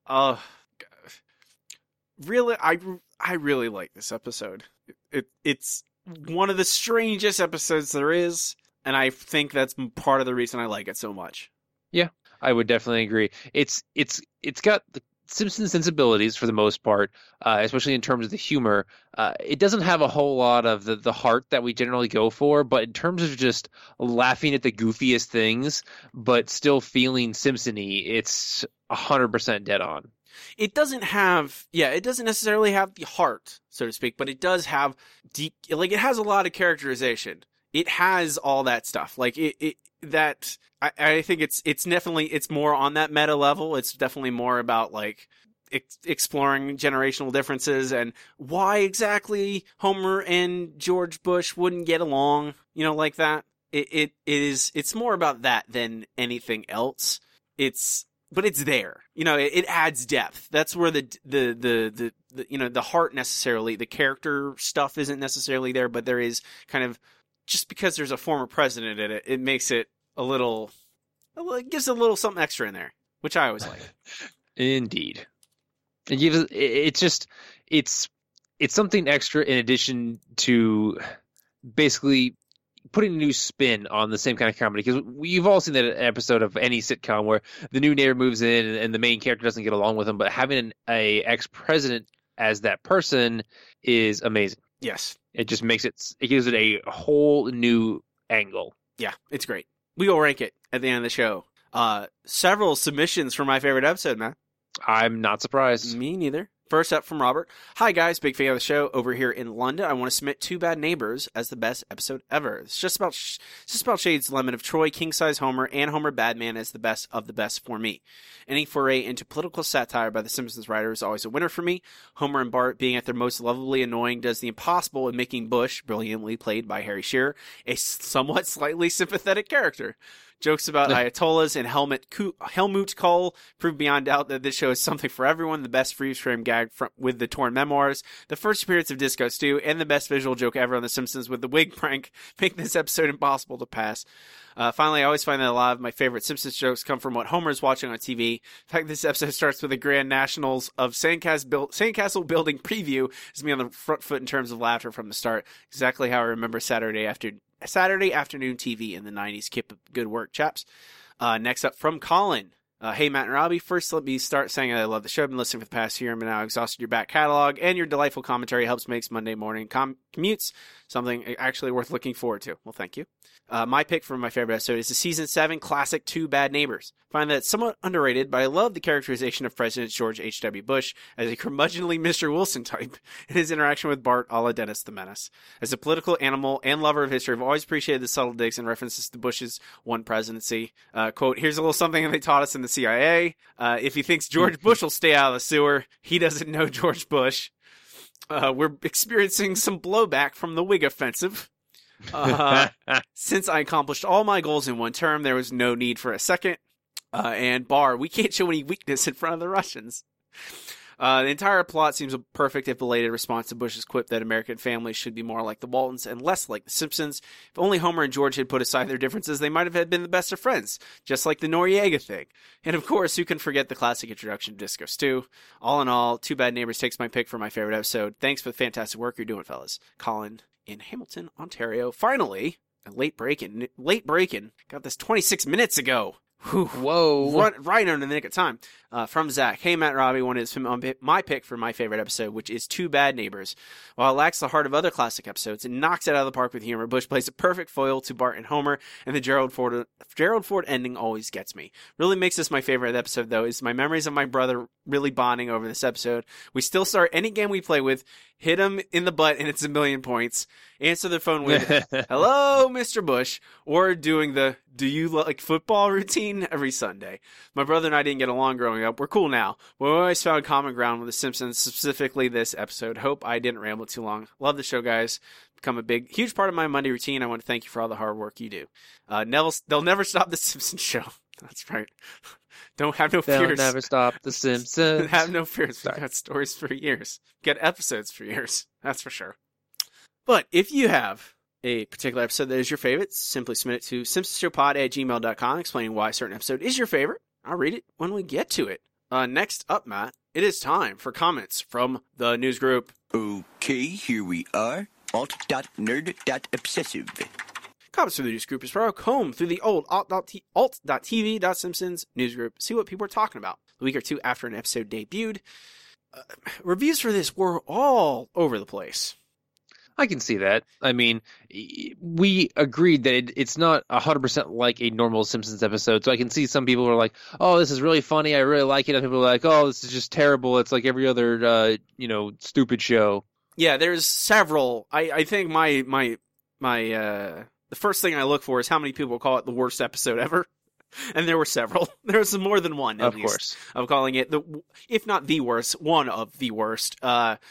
Really, I really like this episode. It's one of the strangest episodes there is, and I think that's part of the reason I like it so much. Yeah, I would definitely agree. It's got the Simpsons sensibilities for the most part, especially in terms of the humor. It doesn't have a whole lot of the heart that we generally go for, but in terms of just laughing at the goofiest things, but still feeling Simpson-y, it's 100% dead on. It doesn't necessarily have the heart, so to speak, but it does have it has a lot of characterization. It has all that stuff. Like I think it's definitely, it's more on that meta level. It's definitely more about like exploring generational differences and why exactly Homer and George Bush wouldn't get along, like that. It's more about that than anything else. But it's there. It adds depth. That's where the heart necessarily, the character stuff isn't necessarily there, but there is kind of, just because there's a former president in it, it makes it it gives a little something extra in there, which I always like. Indeed. It's something extra in addition to basically putting a new spin on the same kind of comedy, because we've all seen that episode of any sitcom where the new neighbor moves in and the main character doesn't get along with him, but having a ex-president as that person is amazing. Yes. It just gives it a whole new angle. Yeah, it's great. We will rank it at the end of the show. Several submissions for my favorite episode, man. I'm not surprised. Me neither. First up from Robert. Hi guys, big fan of the show over here in London. I want to submit Two Bad Neighbors as the best episode ever. It's just about shades lemon of Troy, King Size Homer, and Homer Badman as the best of the best for me. Any foray into political satire by the Simpsons writer is always a winner for me. Homer and Bart being at their most lovably annoying does the impossible in making Bush, brilliantly played by Harry Shearer, a somewhat slightly sympathetic character. Jokes about Ayatollahs and Helmut Kohl prove beyond doubt that this show is something for everyone. The best freeze frame gag with the torn memoirs, the first appearance of Disco Stew, and the best visual joke ever on The Simpsons with the wig prank make this episode impossible to pass. Finally, I always find that a lot of my favorite Simpsons jokes come from what Homer's watching on TV. In fact, this episode starts with a Grand Nationals of Sandcastle building preview as me on the front foot in terms of laughter from the start. Exactly how I remember Saturday afternoon TV in the 90s. Keep up good work, chaps. Next up from Colin. Hey, Matt and Robbie. First, let me start saying I love the show. I've been listening for the past year. I'm now exhausted your back catalog, and your delightful commentary helps makes Monday morning commutes something actually worth looking forward to. Well, thank you. My pick for my favorite episode is the Season 7 classic Two Bad Neighbors. I find that it's somewhat underrated, but I love the characterization of President George H.W. Bush as a curmudgeonly Mr. Wilson type and his interaction with Bart a la Dennis the Menace. As a political animal and lover of history, I've always appreciated the subtle digs and references to Bush's one presidency. Quote, here's a little something they taught us in the CIA. If he thinks George Bush will stay out of the sewer, he doesn't know George Bush. We're experiencing some blowback from the Whig offensive. Since I accomplished all my goals in one term, there was no need for a second. And we can't show any weakness in front of the Russians. The entire plot seems a perfect, if belated, response to Bush's quip that American families should be more like the Waltons and less like the Simpsons. If only Homer and George had put aside their differences, they might have had been the best of friends, just like the Noriega thing. And of course, who can forget the classic introduction to Disco Stew? All in all, Two Bad Neighbors takes my pick for my favorite episode. Thanks for the fantastic work you're doing, fellas. Colin in Hamilton, Ontario. Finally, a late break-in. Got this 26 minutes ago. Whew. Whoa. Right under the nick of time. From Zach. Hey, Matt and Robbie, wanted my pick for my favorite episode, which is Two Bad Neighbors. While it lacks the heart of other classic episodes, it knocks it out of the park with humor. Bush plays a perfect foil to Bart and Homer, and the Gerald Ford ending always gets me. Really makes this my favorite episode, though, is my memories of my brother really bonding over this episode. We still start any game we play with, hit him in the butt, and it's 1,000,000 points. Answer the phone with, hello, Mr. Bush, or doing the, do you like football routine every Sunday. My brother and I didn't get along growing up. We're cool now. We always found common ground with The Simpsons, specifically this episode. Hope I didn't ramble too long. Love the show, guys. Become a huge part of my Monday routine. I want to thank you for all the hard work you do. They'll never stop The Simpsons show. That's right. Don't have no fears. They'll never stop The Simpsons. Have no fears. We've got stories for years. Got episodes for years. That's for sure. But if you have a particular episode that is your favorite, simply submit it to simpsonsshowpod@gmail.com explaining why a certain episode is your favorite. I'll read it when we get to it. Next up, Matt, it is time for comments from the news group. Okay, here we are. Alt.nerd.obsessive. Comments from the news group is where I'll comb through the old alt.tv.simpsons news group, see what people are talking about a week or two after an episode debuted. Reviews for this were all over the place. I can see that. I mean, we agreed that it's not 100% like a normal Simpsons episode, so I can see some people are like, oh, this is really funny, I really like it, and people are like, oh, this is just terrible, it's like every other, stupid show. Yeah, there's several. I think my the first thing I look for is how many people call it the worst episode ever. And there were several. There was more than one, at least, course, of calling it if not the worst, one of the worst.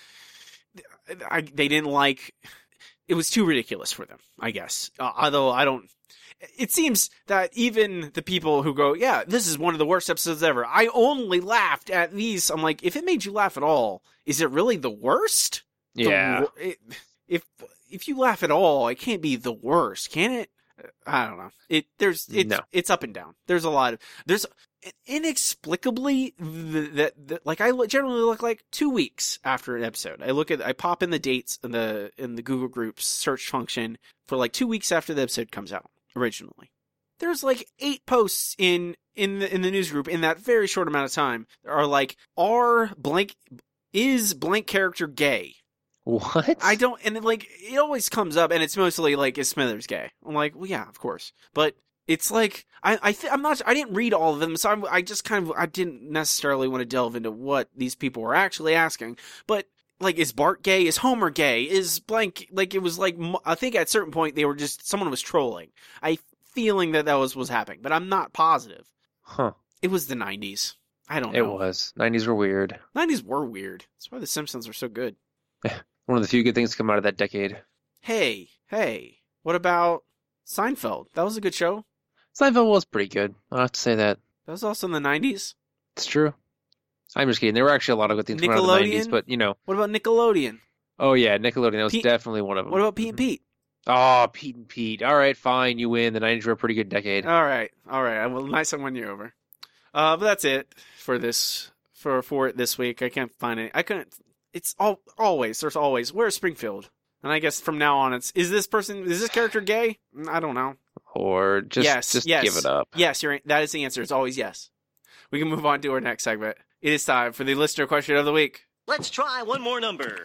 They didn't like. It was too ridiculous for them, I guess. Although I don't. It seems that even the people who go, yeah, this is one of the worst episodes ever. I only laughed at these. I'm like, if it made you laugh at all, is it really the worst? Yeah. If you laugh at all, it can't be the worst, can it? I don't know. It's up and down. There's a lot of inexplicably like I generally look like 2 weeks after an episode. I pop in the dates in the Google Groups search function for like 2 weeks after the episode comes out originally. There's like 8 posts in the news group in that very short amount of time are like, is blank character gay? What? I don't, and it always comes up, and it's mostly like, is Smithers gay? I'm like, well, yeah, of course, but it's like I didn't read all of them, so I just I didn't necessarily want to delve into what these people were actually asking, but like, is Bart gay? Is Homer gay? Is blank? Like, it was like, I think at a certain point they were someone was trolling. I feeling that was happening, but I'm not positive. Huh? It was the 90s. I don't know. It was. 90s were weird. 90s were weird. That's why The Simpsons are so good. One of the few good things to come out of that decade. Hey, what about Seinfeld? That was a good show. Seinfeld was pretty good. I'll have to say that. That was also in the 90s. It's true. I'm just kidding. There were actually a lot of good things coming out of the 90s, but What about Nickelodeon? Oh, yeah, Nickelodeon. That was definitely one of them. What about Pete and Pete? Oh, Pete and Pete. All right, fine. You win. The 90s were a pretty good decade. All right. Well, nice I won you over. But that's it for this, for it this week. I can't find it. I couldn't. It's there's always, where's Springfield? And I guess from now on, is this character gay? I don't know. Or just give it up. Yes, that is the answer. It's always yes. We can move on to our next segment. It is time for the listener question of the week. Let's try one more number.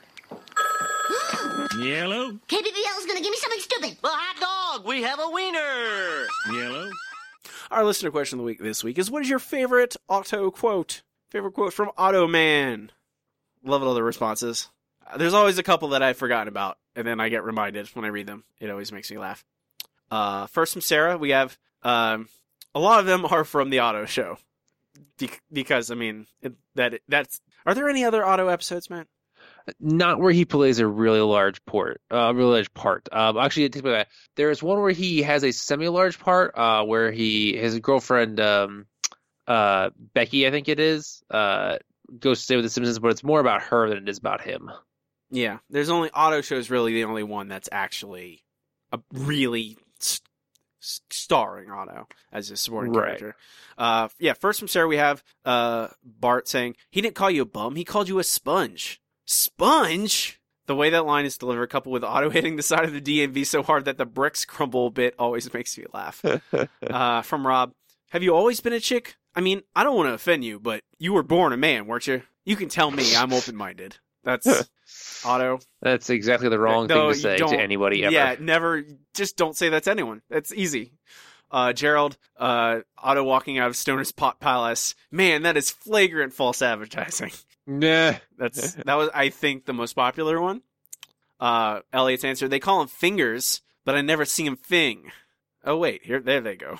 Yellow. KBBL is going to give me something stupid. The hot dog. We have a wiener. Yellow. Our listener question of the week this week is, what is your favorite Otto quote? Favorite quote from Otto Man? Love all the responses. There's always a couple that I've forgotten about, and then I get reminded when I read them. It always makes me laugh. First from Sarah, we have a lot of them are from the Otto show, because I mean that's. Are there any other Otto episodes, Matt? Not where he plays a really large part. Actually, take that. There's one where he has a semi-large part, where his girlfriend, Becky, I think it is, goes to stay with the Simpsons, but it's more about her than it is about him. Yeah, there's only Otto Show's really the only one that's actually a really starring Otto as a supporting character. First from Sarah we have Bart saying, he didn't call you a bum, he called you a sponge. Sponge? The way that line is delivered, coupled with Otto hitting the side of the DMV so hard that the bricks crumble a bit, always makes me laugh. From Rob, have you always been a chick? I mean, I don't want to offend you, but you were born a man, weren't you? You can tell me I'm open-minded. That's Otto. That's exactly the wrong thing to say to anybody ever. Yeah, never. Just don't say that to anyone. That's easy. Gerald, Otto walking out of Stoner's Pot Palace. Man, that is flagrant false advertising. Nah. That was, I think, the most popular one. Elliot's answer, they call him Fingers, but I never see him fing. Oh, wait. There they go.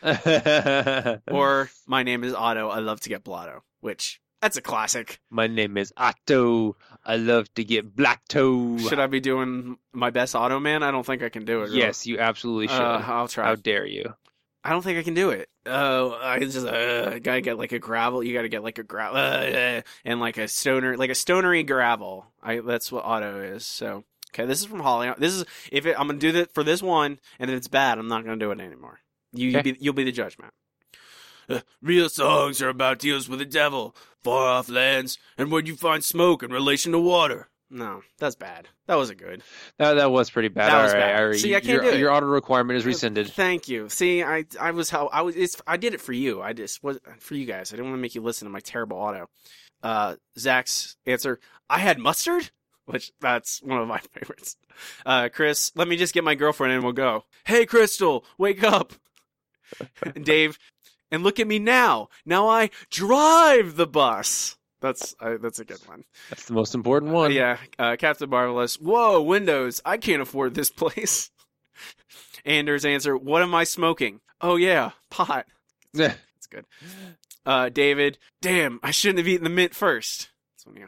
Or, my name is Otto, I love to get blotto, which... That's a classic. My name is Otto. I love to get blotto. Should I be doing my best Otto man? I don't think I can do it. Really. Yes, you absolutely should. I'll try. How dare you? I don't think I can do it. I just gotta get like a gravel. You gotta get like a gravel and like a stonery gravel. That's what Otto is. So okay, this is from Holly. I'm gonna do that for this one, and if it's bad, I'm not gonna do it anymore. You'll be the judge, Matt. Real songs are about deals with the devil, far off lands, and where you find smoke in relation to water. No, that's bad. That wasn't good. That was pretty bad. That was bad. See, I can't do it. Your auto requirement is rescinded. Thank you. See, I did it for you. I just was for you guys. I didn't want to make you listen to my terrible auto. Zach's answer: I had mustard, which that's one of my favorites. Chris, let me just get my girlfriend and we'll go. Hey, Crystal, wake up. Dave. And look at me now. Now I drive the bus. That's a good one. That's the most important one. Yeah. Captain Marvelous. Whoa, Windows. I can't afford this place. Anders' answer. What am I smoking? Oh, yeah. Pot. That's good. David. Damn, I shouldn't have eaten the mint first. That's when you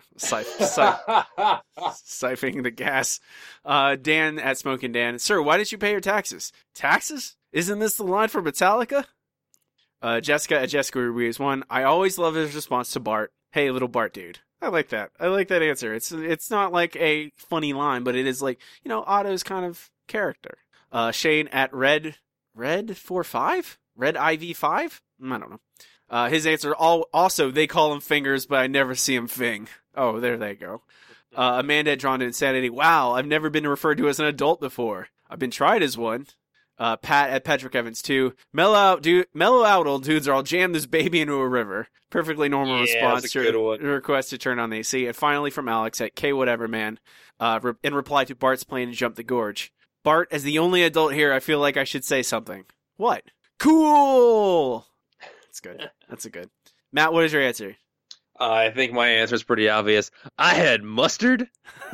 siphoning the gas. Dan at Smoking Dan. Sir, why did you pay your taxes? Taxes? Isn't this the line for Metallica? Jessica at Jessica Ruiz 1. I always love his response to Bart. Hey, little Bart dude. I like that. I like that answer. It's not like a funny line, but it is like, Otto's kind of character. Shane at Red 45? Red IV 5? I don't know. His answer, also, they call him Fingers, but I never see him fing. Oh, there they go. Amanda at Drawn to Insanity. Wow, I've never been referred to as an adult before. I've been tried as one. Pat at Patrick Evans 2. Mellow out, old dudes, or I'll jam this baby into a river. Perfectly normal response to request to turn on the AC. And finally from Alex at K Whatever Man, in reply to Bart's plan to jump the gorge. Bart, as the only adult here, I feel like I should say something. What? Cool! That's good. That's a good. Matt, what is your answer? I think my answer is pretty obvious. I had mustard.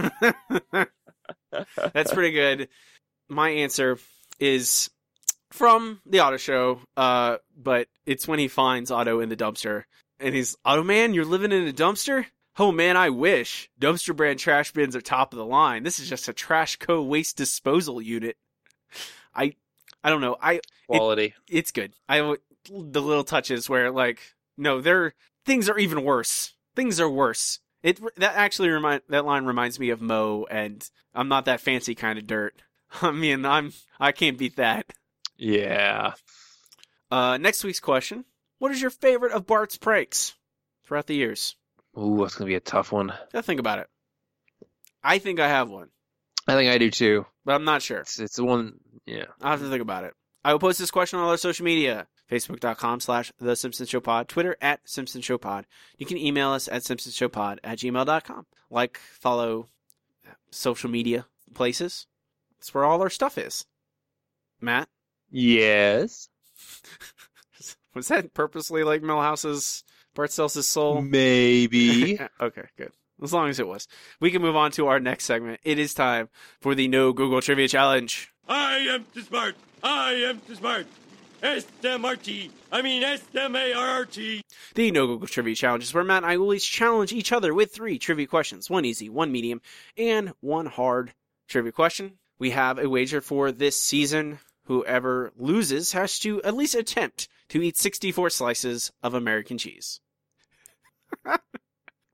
That's pretty good. My answer is from the Otto Show, but it's when he finds Otto in the dumpster, and he's, Otto man, you're living in a dumpster? Oh man, I wish. Dumpster brand trash bins are top of the line. This is just a Trash Co. waste disposal unit. I don't know. Quality. It's good. The little touches where no, things are even worse. Things are worse. That line reminds me of Moe, and I'm not that fancy kind of dirt. I mean, I can't beat that. Yeah. Next week's question. What is your favorite of Bart's pranks throughout the years? Ooh, that's going to be a tough one. Gotta think about it. I think I have one. I think I do too. But I'm not sure. It's the one, yeah. I'll have to think about it. I will post this question on all our social media. Facebook.com/The Simpsons Show Pod. Twitter at Simpsons Show Pod. You can email us at simpsonsshowpod@gmail.com. Follow social media places. That's where all our stuff is. Matt? Yes? Was that purposely like Milhouse's Bart sells his soul? Maybe. Okay, good. As long as it was. We can move on to our next segment. It is time for the No Google Trivia Challenge. I am too smart. I am too smart. S-M-R-T. I mean S-M-A-R-R-T. The No Google Trivia Challenge is where Matt and I will each challenge each other with 3 trivia questions. 1 easy, 1 medium, and 1 hard trivia question. We have a wager for this season. Whoever loses has to at least attempt to eat 64 slices of American cheese.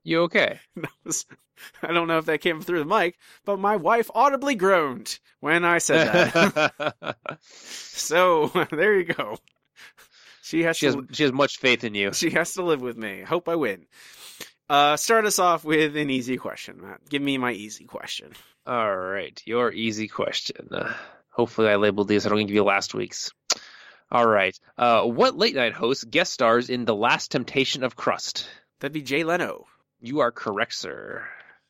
You okay? I don't know if that came through the mic, but my wife audibly groaned when I said that. So, there you go. She has much faith in you. She has to live with me. Hope I win. Start us off with an easy question, Matt. Give me my easy question. All right, your easy question. Hopefully I labeled these. I don't give you last week's. All right. What late night host guest stars in The Last Temptation of Crust? That'd be Jay Leno. You are correct, sir.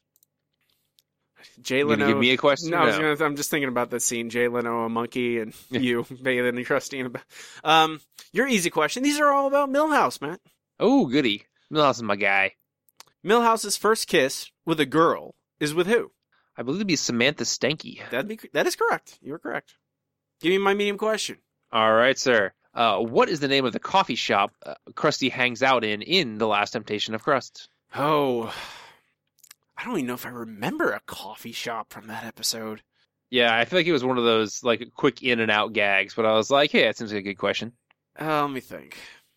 Jay Leno. Gonna give me a question? No, I'm just thinking about that scene. Jay Leno, a monkey, and you bathing and Krusty. Your easy question. These are all about Milhouse, Matt. Oh, goody. Milhouse is my guy. Milhouse's first kiss with a girl is with who? I believe it'd be Samantha Stenke. That is correct. You are correct. Give me my medium question. All right, sir. What is the name of the coffee shop Krusty hangs out in The Last Temptation of Crust? Oh, I don't even know if I remember a coffee shop from that episode. Yeah, I feel like it was one of those like quick in and out gags, but I was like, hey, that seems like a good question. Let me think.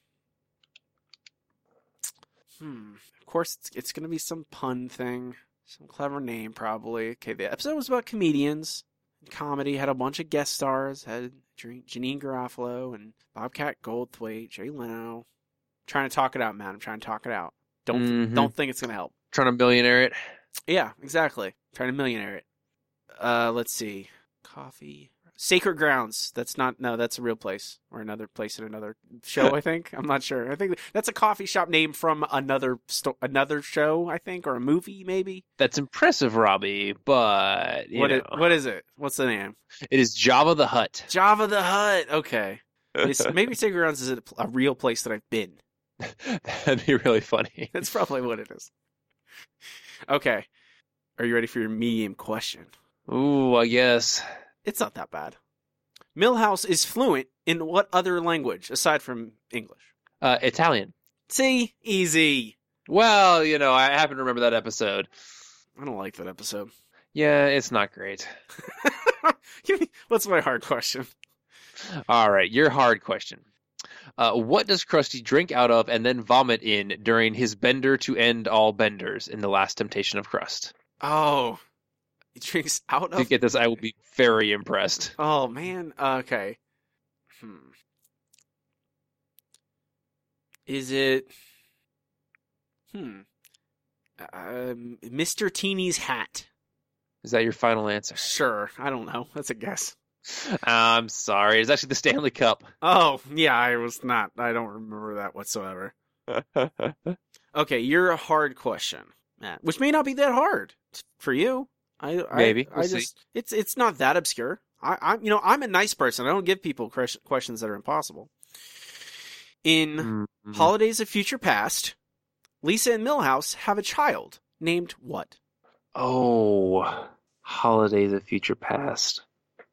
Of course, it's going to be some pun thing. Some clever name, probably. Okay, the episode was about comedians. Comedy, had a bunch of guest stars. Had Janine Garofalo and Bobcat Goldthwait, Jay Leno. Trying to talk it out, man. I'm trying to talk it out. Don't think it's going to help. Trying to millionaire it? Yeah, exactly. Trying to millionaire it. Let's see. Coffee. Sacred Grounds. That's a real place. Or another place in another show, I think. I'm not sure. I think that's a coffee shop name from another show, I think, or a movie, maybe. That's impressive, Robbie, but what is it? What's the name? It is Jabba the Hutt. Jabba the Hutt. Okay. Maybe Sacred Grounds is a real place that I've been. That'd be really funny. That's probably what it is. Okay. Are you ready for your medium question? Ooh, I guess. It's not that bad. Milhouse is fluent in what other language aside from English? Italian. See? Easy. Well, I happen to remember that episode. I don't like that episode. Yeah, it's not great. What's my hard question? All right, your hard question. What does Krusty drink out of and then vomit in during his bender to end all benders in The Last Temptation of Crust? Oh, he drinks out of... If you get this, I will be very impressed. Oh, man. Okay. Is it... Mr. Teeny's hat. Is that your final answer? Sure. I don't know. That's a guess. I'm sorry. It's actually the Stanley Cup. Oh, yeah, I don't remember that whatsoever. Okay, you're a hard question, Matt, which may not be that hard for you. Maybe. We'll see. It's not that obscure. I'm a nice person. I don't give people questions that are impossible. In Holidays of Future Past, Lisa and Milhouse have a child named what? Oh, Holidays of Future Past.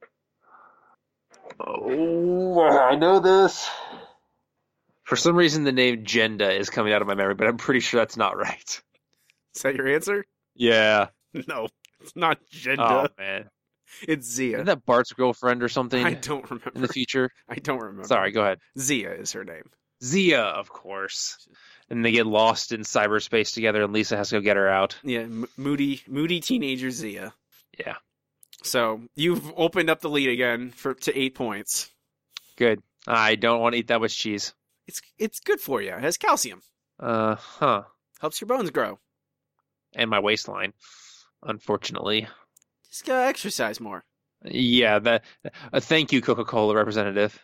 Oh, I know this. For some reason, the name Jenda is coming out of my memory, but I'm pretty sure that's not right. Is that your answer? Yeah. No, it's not Jenda. Oh, man. It's Zia. Isn't that Bart's girlfriend or something? I don't remember. In the future? I don't remember. Sorry, go ahead. Zia is her name. Zia, of course. And they get lost in cyberspace together, and Lisa has to go get her out. Yeah, moody teenager Zia. Yeah. So you've opened up the lead again to 8 points. Good. I don't want to eat that much cheese. It's good for you. It has calcium. Helps your bones grow. And my waistline, unfortunately. Just gotta exercise more. Yeah. Thank you, Coca-Cola representative.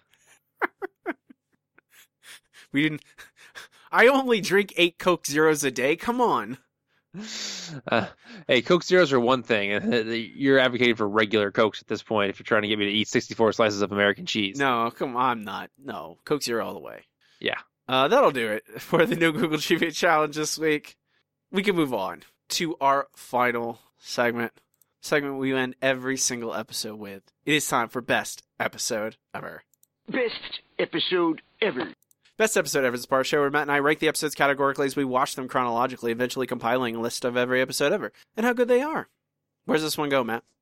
I only drink 8 Coke Zeros a day. Come on. Hey, Coke Zeros are one thing. You're advocating for regular Cokes at this point if you're trying to get me to eat 64 slices of American cheese. No, come on, I'm not. No, Coke Zero all the way. Yeah. That'll do it for the new Google Trivia Challenge this week. We can move on to our final segment we end every single episode with. It is time for Best Episode Ever. Best Episode Ever. Best Episode Ever is a part of the show where Matt and I rank the episodes categorically as we watch them chronologically, eventually compiling a list of every episode ever, and how good they are. Where's this one go, Matt?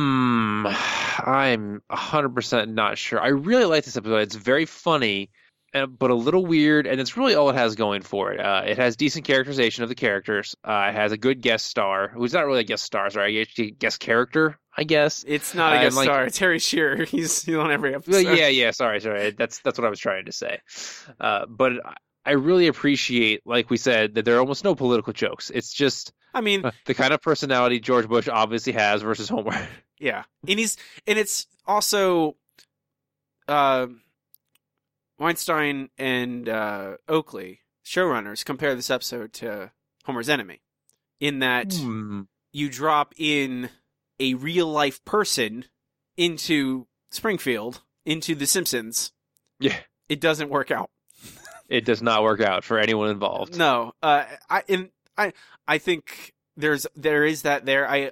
I'm 100% not sure. I really like this episode. It's very funny, but a little weird, and it's really all it has going for it. It has decent characterization of the characters. It has a good guest star, who's not really a guest star, sorry, a guest charter, I guess. It's not a guest star. It's Harry Shearer. He's on every episode. Yeah. Sorry. That's what I was trying to say. But I really appreciate, like we said, that there are almost no political jokes. It's just, the kind of personality George Bush obviously has versus Homer. Yeah, and it's also Weinstein and Oakley, showrunners, compare this episode to Homer's Enemy, in that you drop in a real life person into Springfield, into The Simpsons. Yeah, it doesn't work out. It does not work out for anyone involved. No, I think there is that there.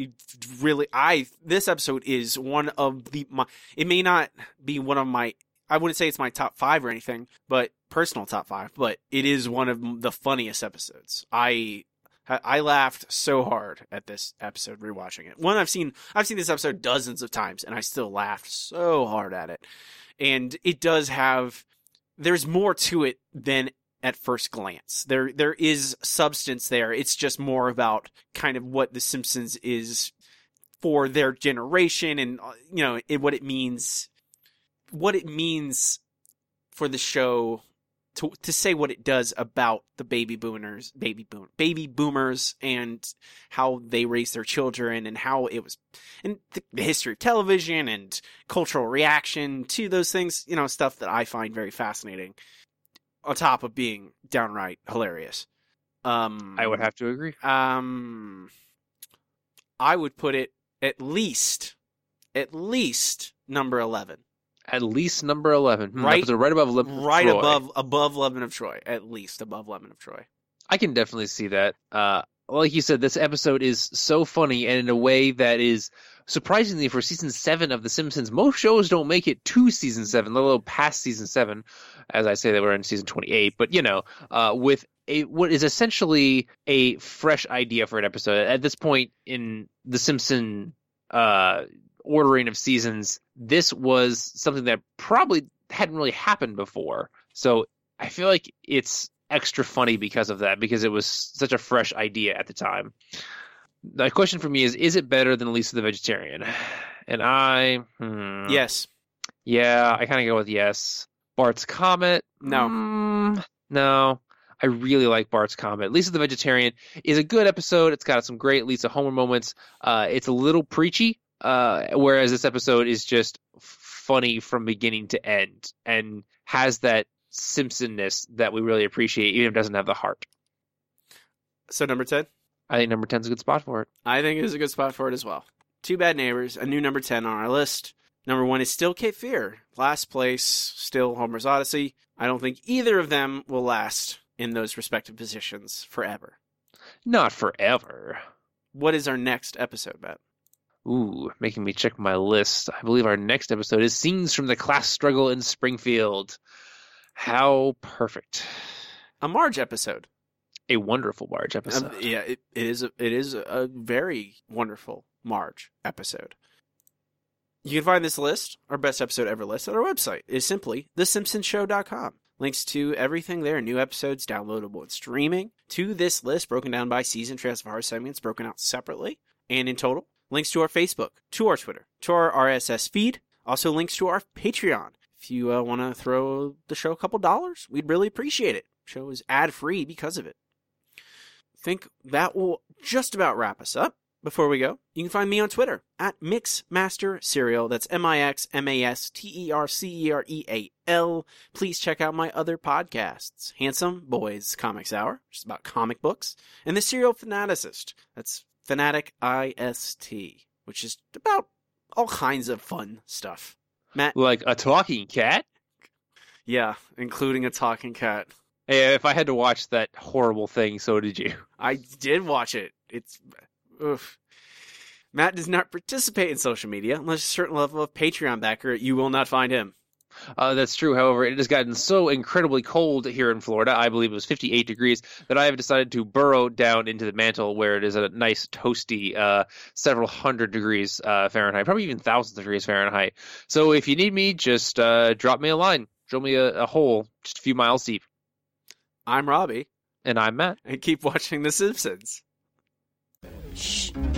This episode is one of it may not be one of my, I wouldn't say it's my top 5 or anything, but personal top 5, but it is one of the funniest episodes. I laughed so hard at this episode rewatching it. I've seen this episode dozens of times, and I still laughed so hard at it. And it does have, there's more to it than at first glance. There is substance there. It's just more about kind of what The Simpsons is for their generation, and what it means for the show to say what it does about the baby boomers and how they raise their children, and how it was, and the history of television and cultural reaction to those things, stuff that I find very fascinating, on top of being downright hilarious. I would have to agree. I would put it at least number 11. At least number 11. Right above Lemon of Troy. Right above Lemon of Troy. At least above Lemon of Troy. I can definitely see that. Like you said, this episode is so funny, and in a way that is surprisingly for season 7 of The Simpsons. Most shows don't make it to season 7, let alone past season 7, as I say that we're in season 28. But with what is essentially a fresh idea for an episode at this point in The Simpsons ordering of seasons, this was something that probably hadn't really happened before. So I feel like it's extra funny because of that, because it was such a fresh idea at the time. The question for me is it better than Lisa the Vegetarian? And yes. Yeah, I kind of go with yes. Bart's Comet? No. No. I really like Bart's Comet. Lisa the Vegetarian is a good episode. It's got some great Lisa Homer moments. It's a little preachy, whereas this episode is just funny from beginning to end and has that Simpson-ness that we really appreciate, even if it doesn't have the heart. So number 10? I think number 10 is a good spot for it. I think it is a good spot for it as well. Two Bad Neighbors, a new number 10 on our list. Number 1 is still Cape Fear. Last place, still Homer's Odyssey. I don't think either of them will last in those respective positions forever. Not forever. What is our next episode, Matt? Ooh, making me check my list. I believe our next episode is Scenes from the Class Struggle in Springfield. How perfect. A Marge episode. A wonderful Marge episode. It is a very wonderful Marge episode. You can find this list, our best episode ever list, on our website. It is simply thesimpsonshow.com. Links to everything there, new episodes downloadable and streaming, to this list broken down by season, transfer our segments broken out separately and in total. Links to our Facebook, to our Twitter, to our RSS feed, also links to our Patreon. If you want to throw the show a couple dollars, we'd really appreciate it. The show is ad-free because of it. I think that will just about wrap us up. Before we go, you can find me on Twitter at MixMasterCereal. That's MixMasterCereal. Please check out my other podcasts. Handsome Boys Comics Hour, which is about comic books, and The Serial Fanaticist. That's Fanatic IST, which is about all kinds of fun stuff. Matt? Like a talking cat? Yeah, including a talking cat. Hey, if I had to watch that horrible thing, so did you. I did watch it. It's... Oof. Matt does not participate in social media unless a certain level of Patreon backer. You will not find him. That's true. However, it has gotten so incredibly cold here in Florida, I believe it was 58 degrees, that I have decided to burrow down into the mantle where it is a nice toasty several hundred degrees Fahrenheit, probably even thousands of degrees Fahrenheit. So if you need me, just drop me a line. Show me a hole just a few miles deep. I'm Robbie. And I'm Matt. And keep watching The Simpsons. Shh.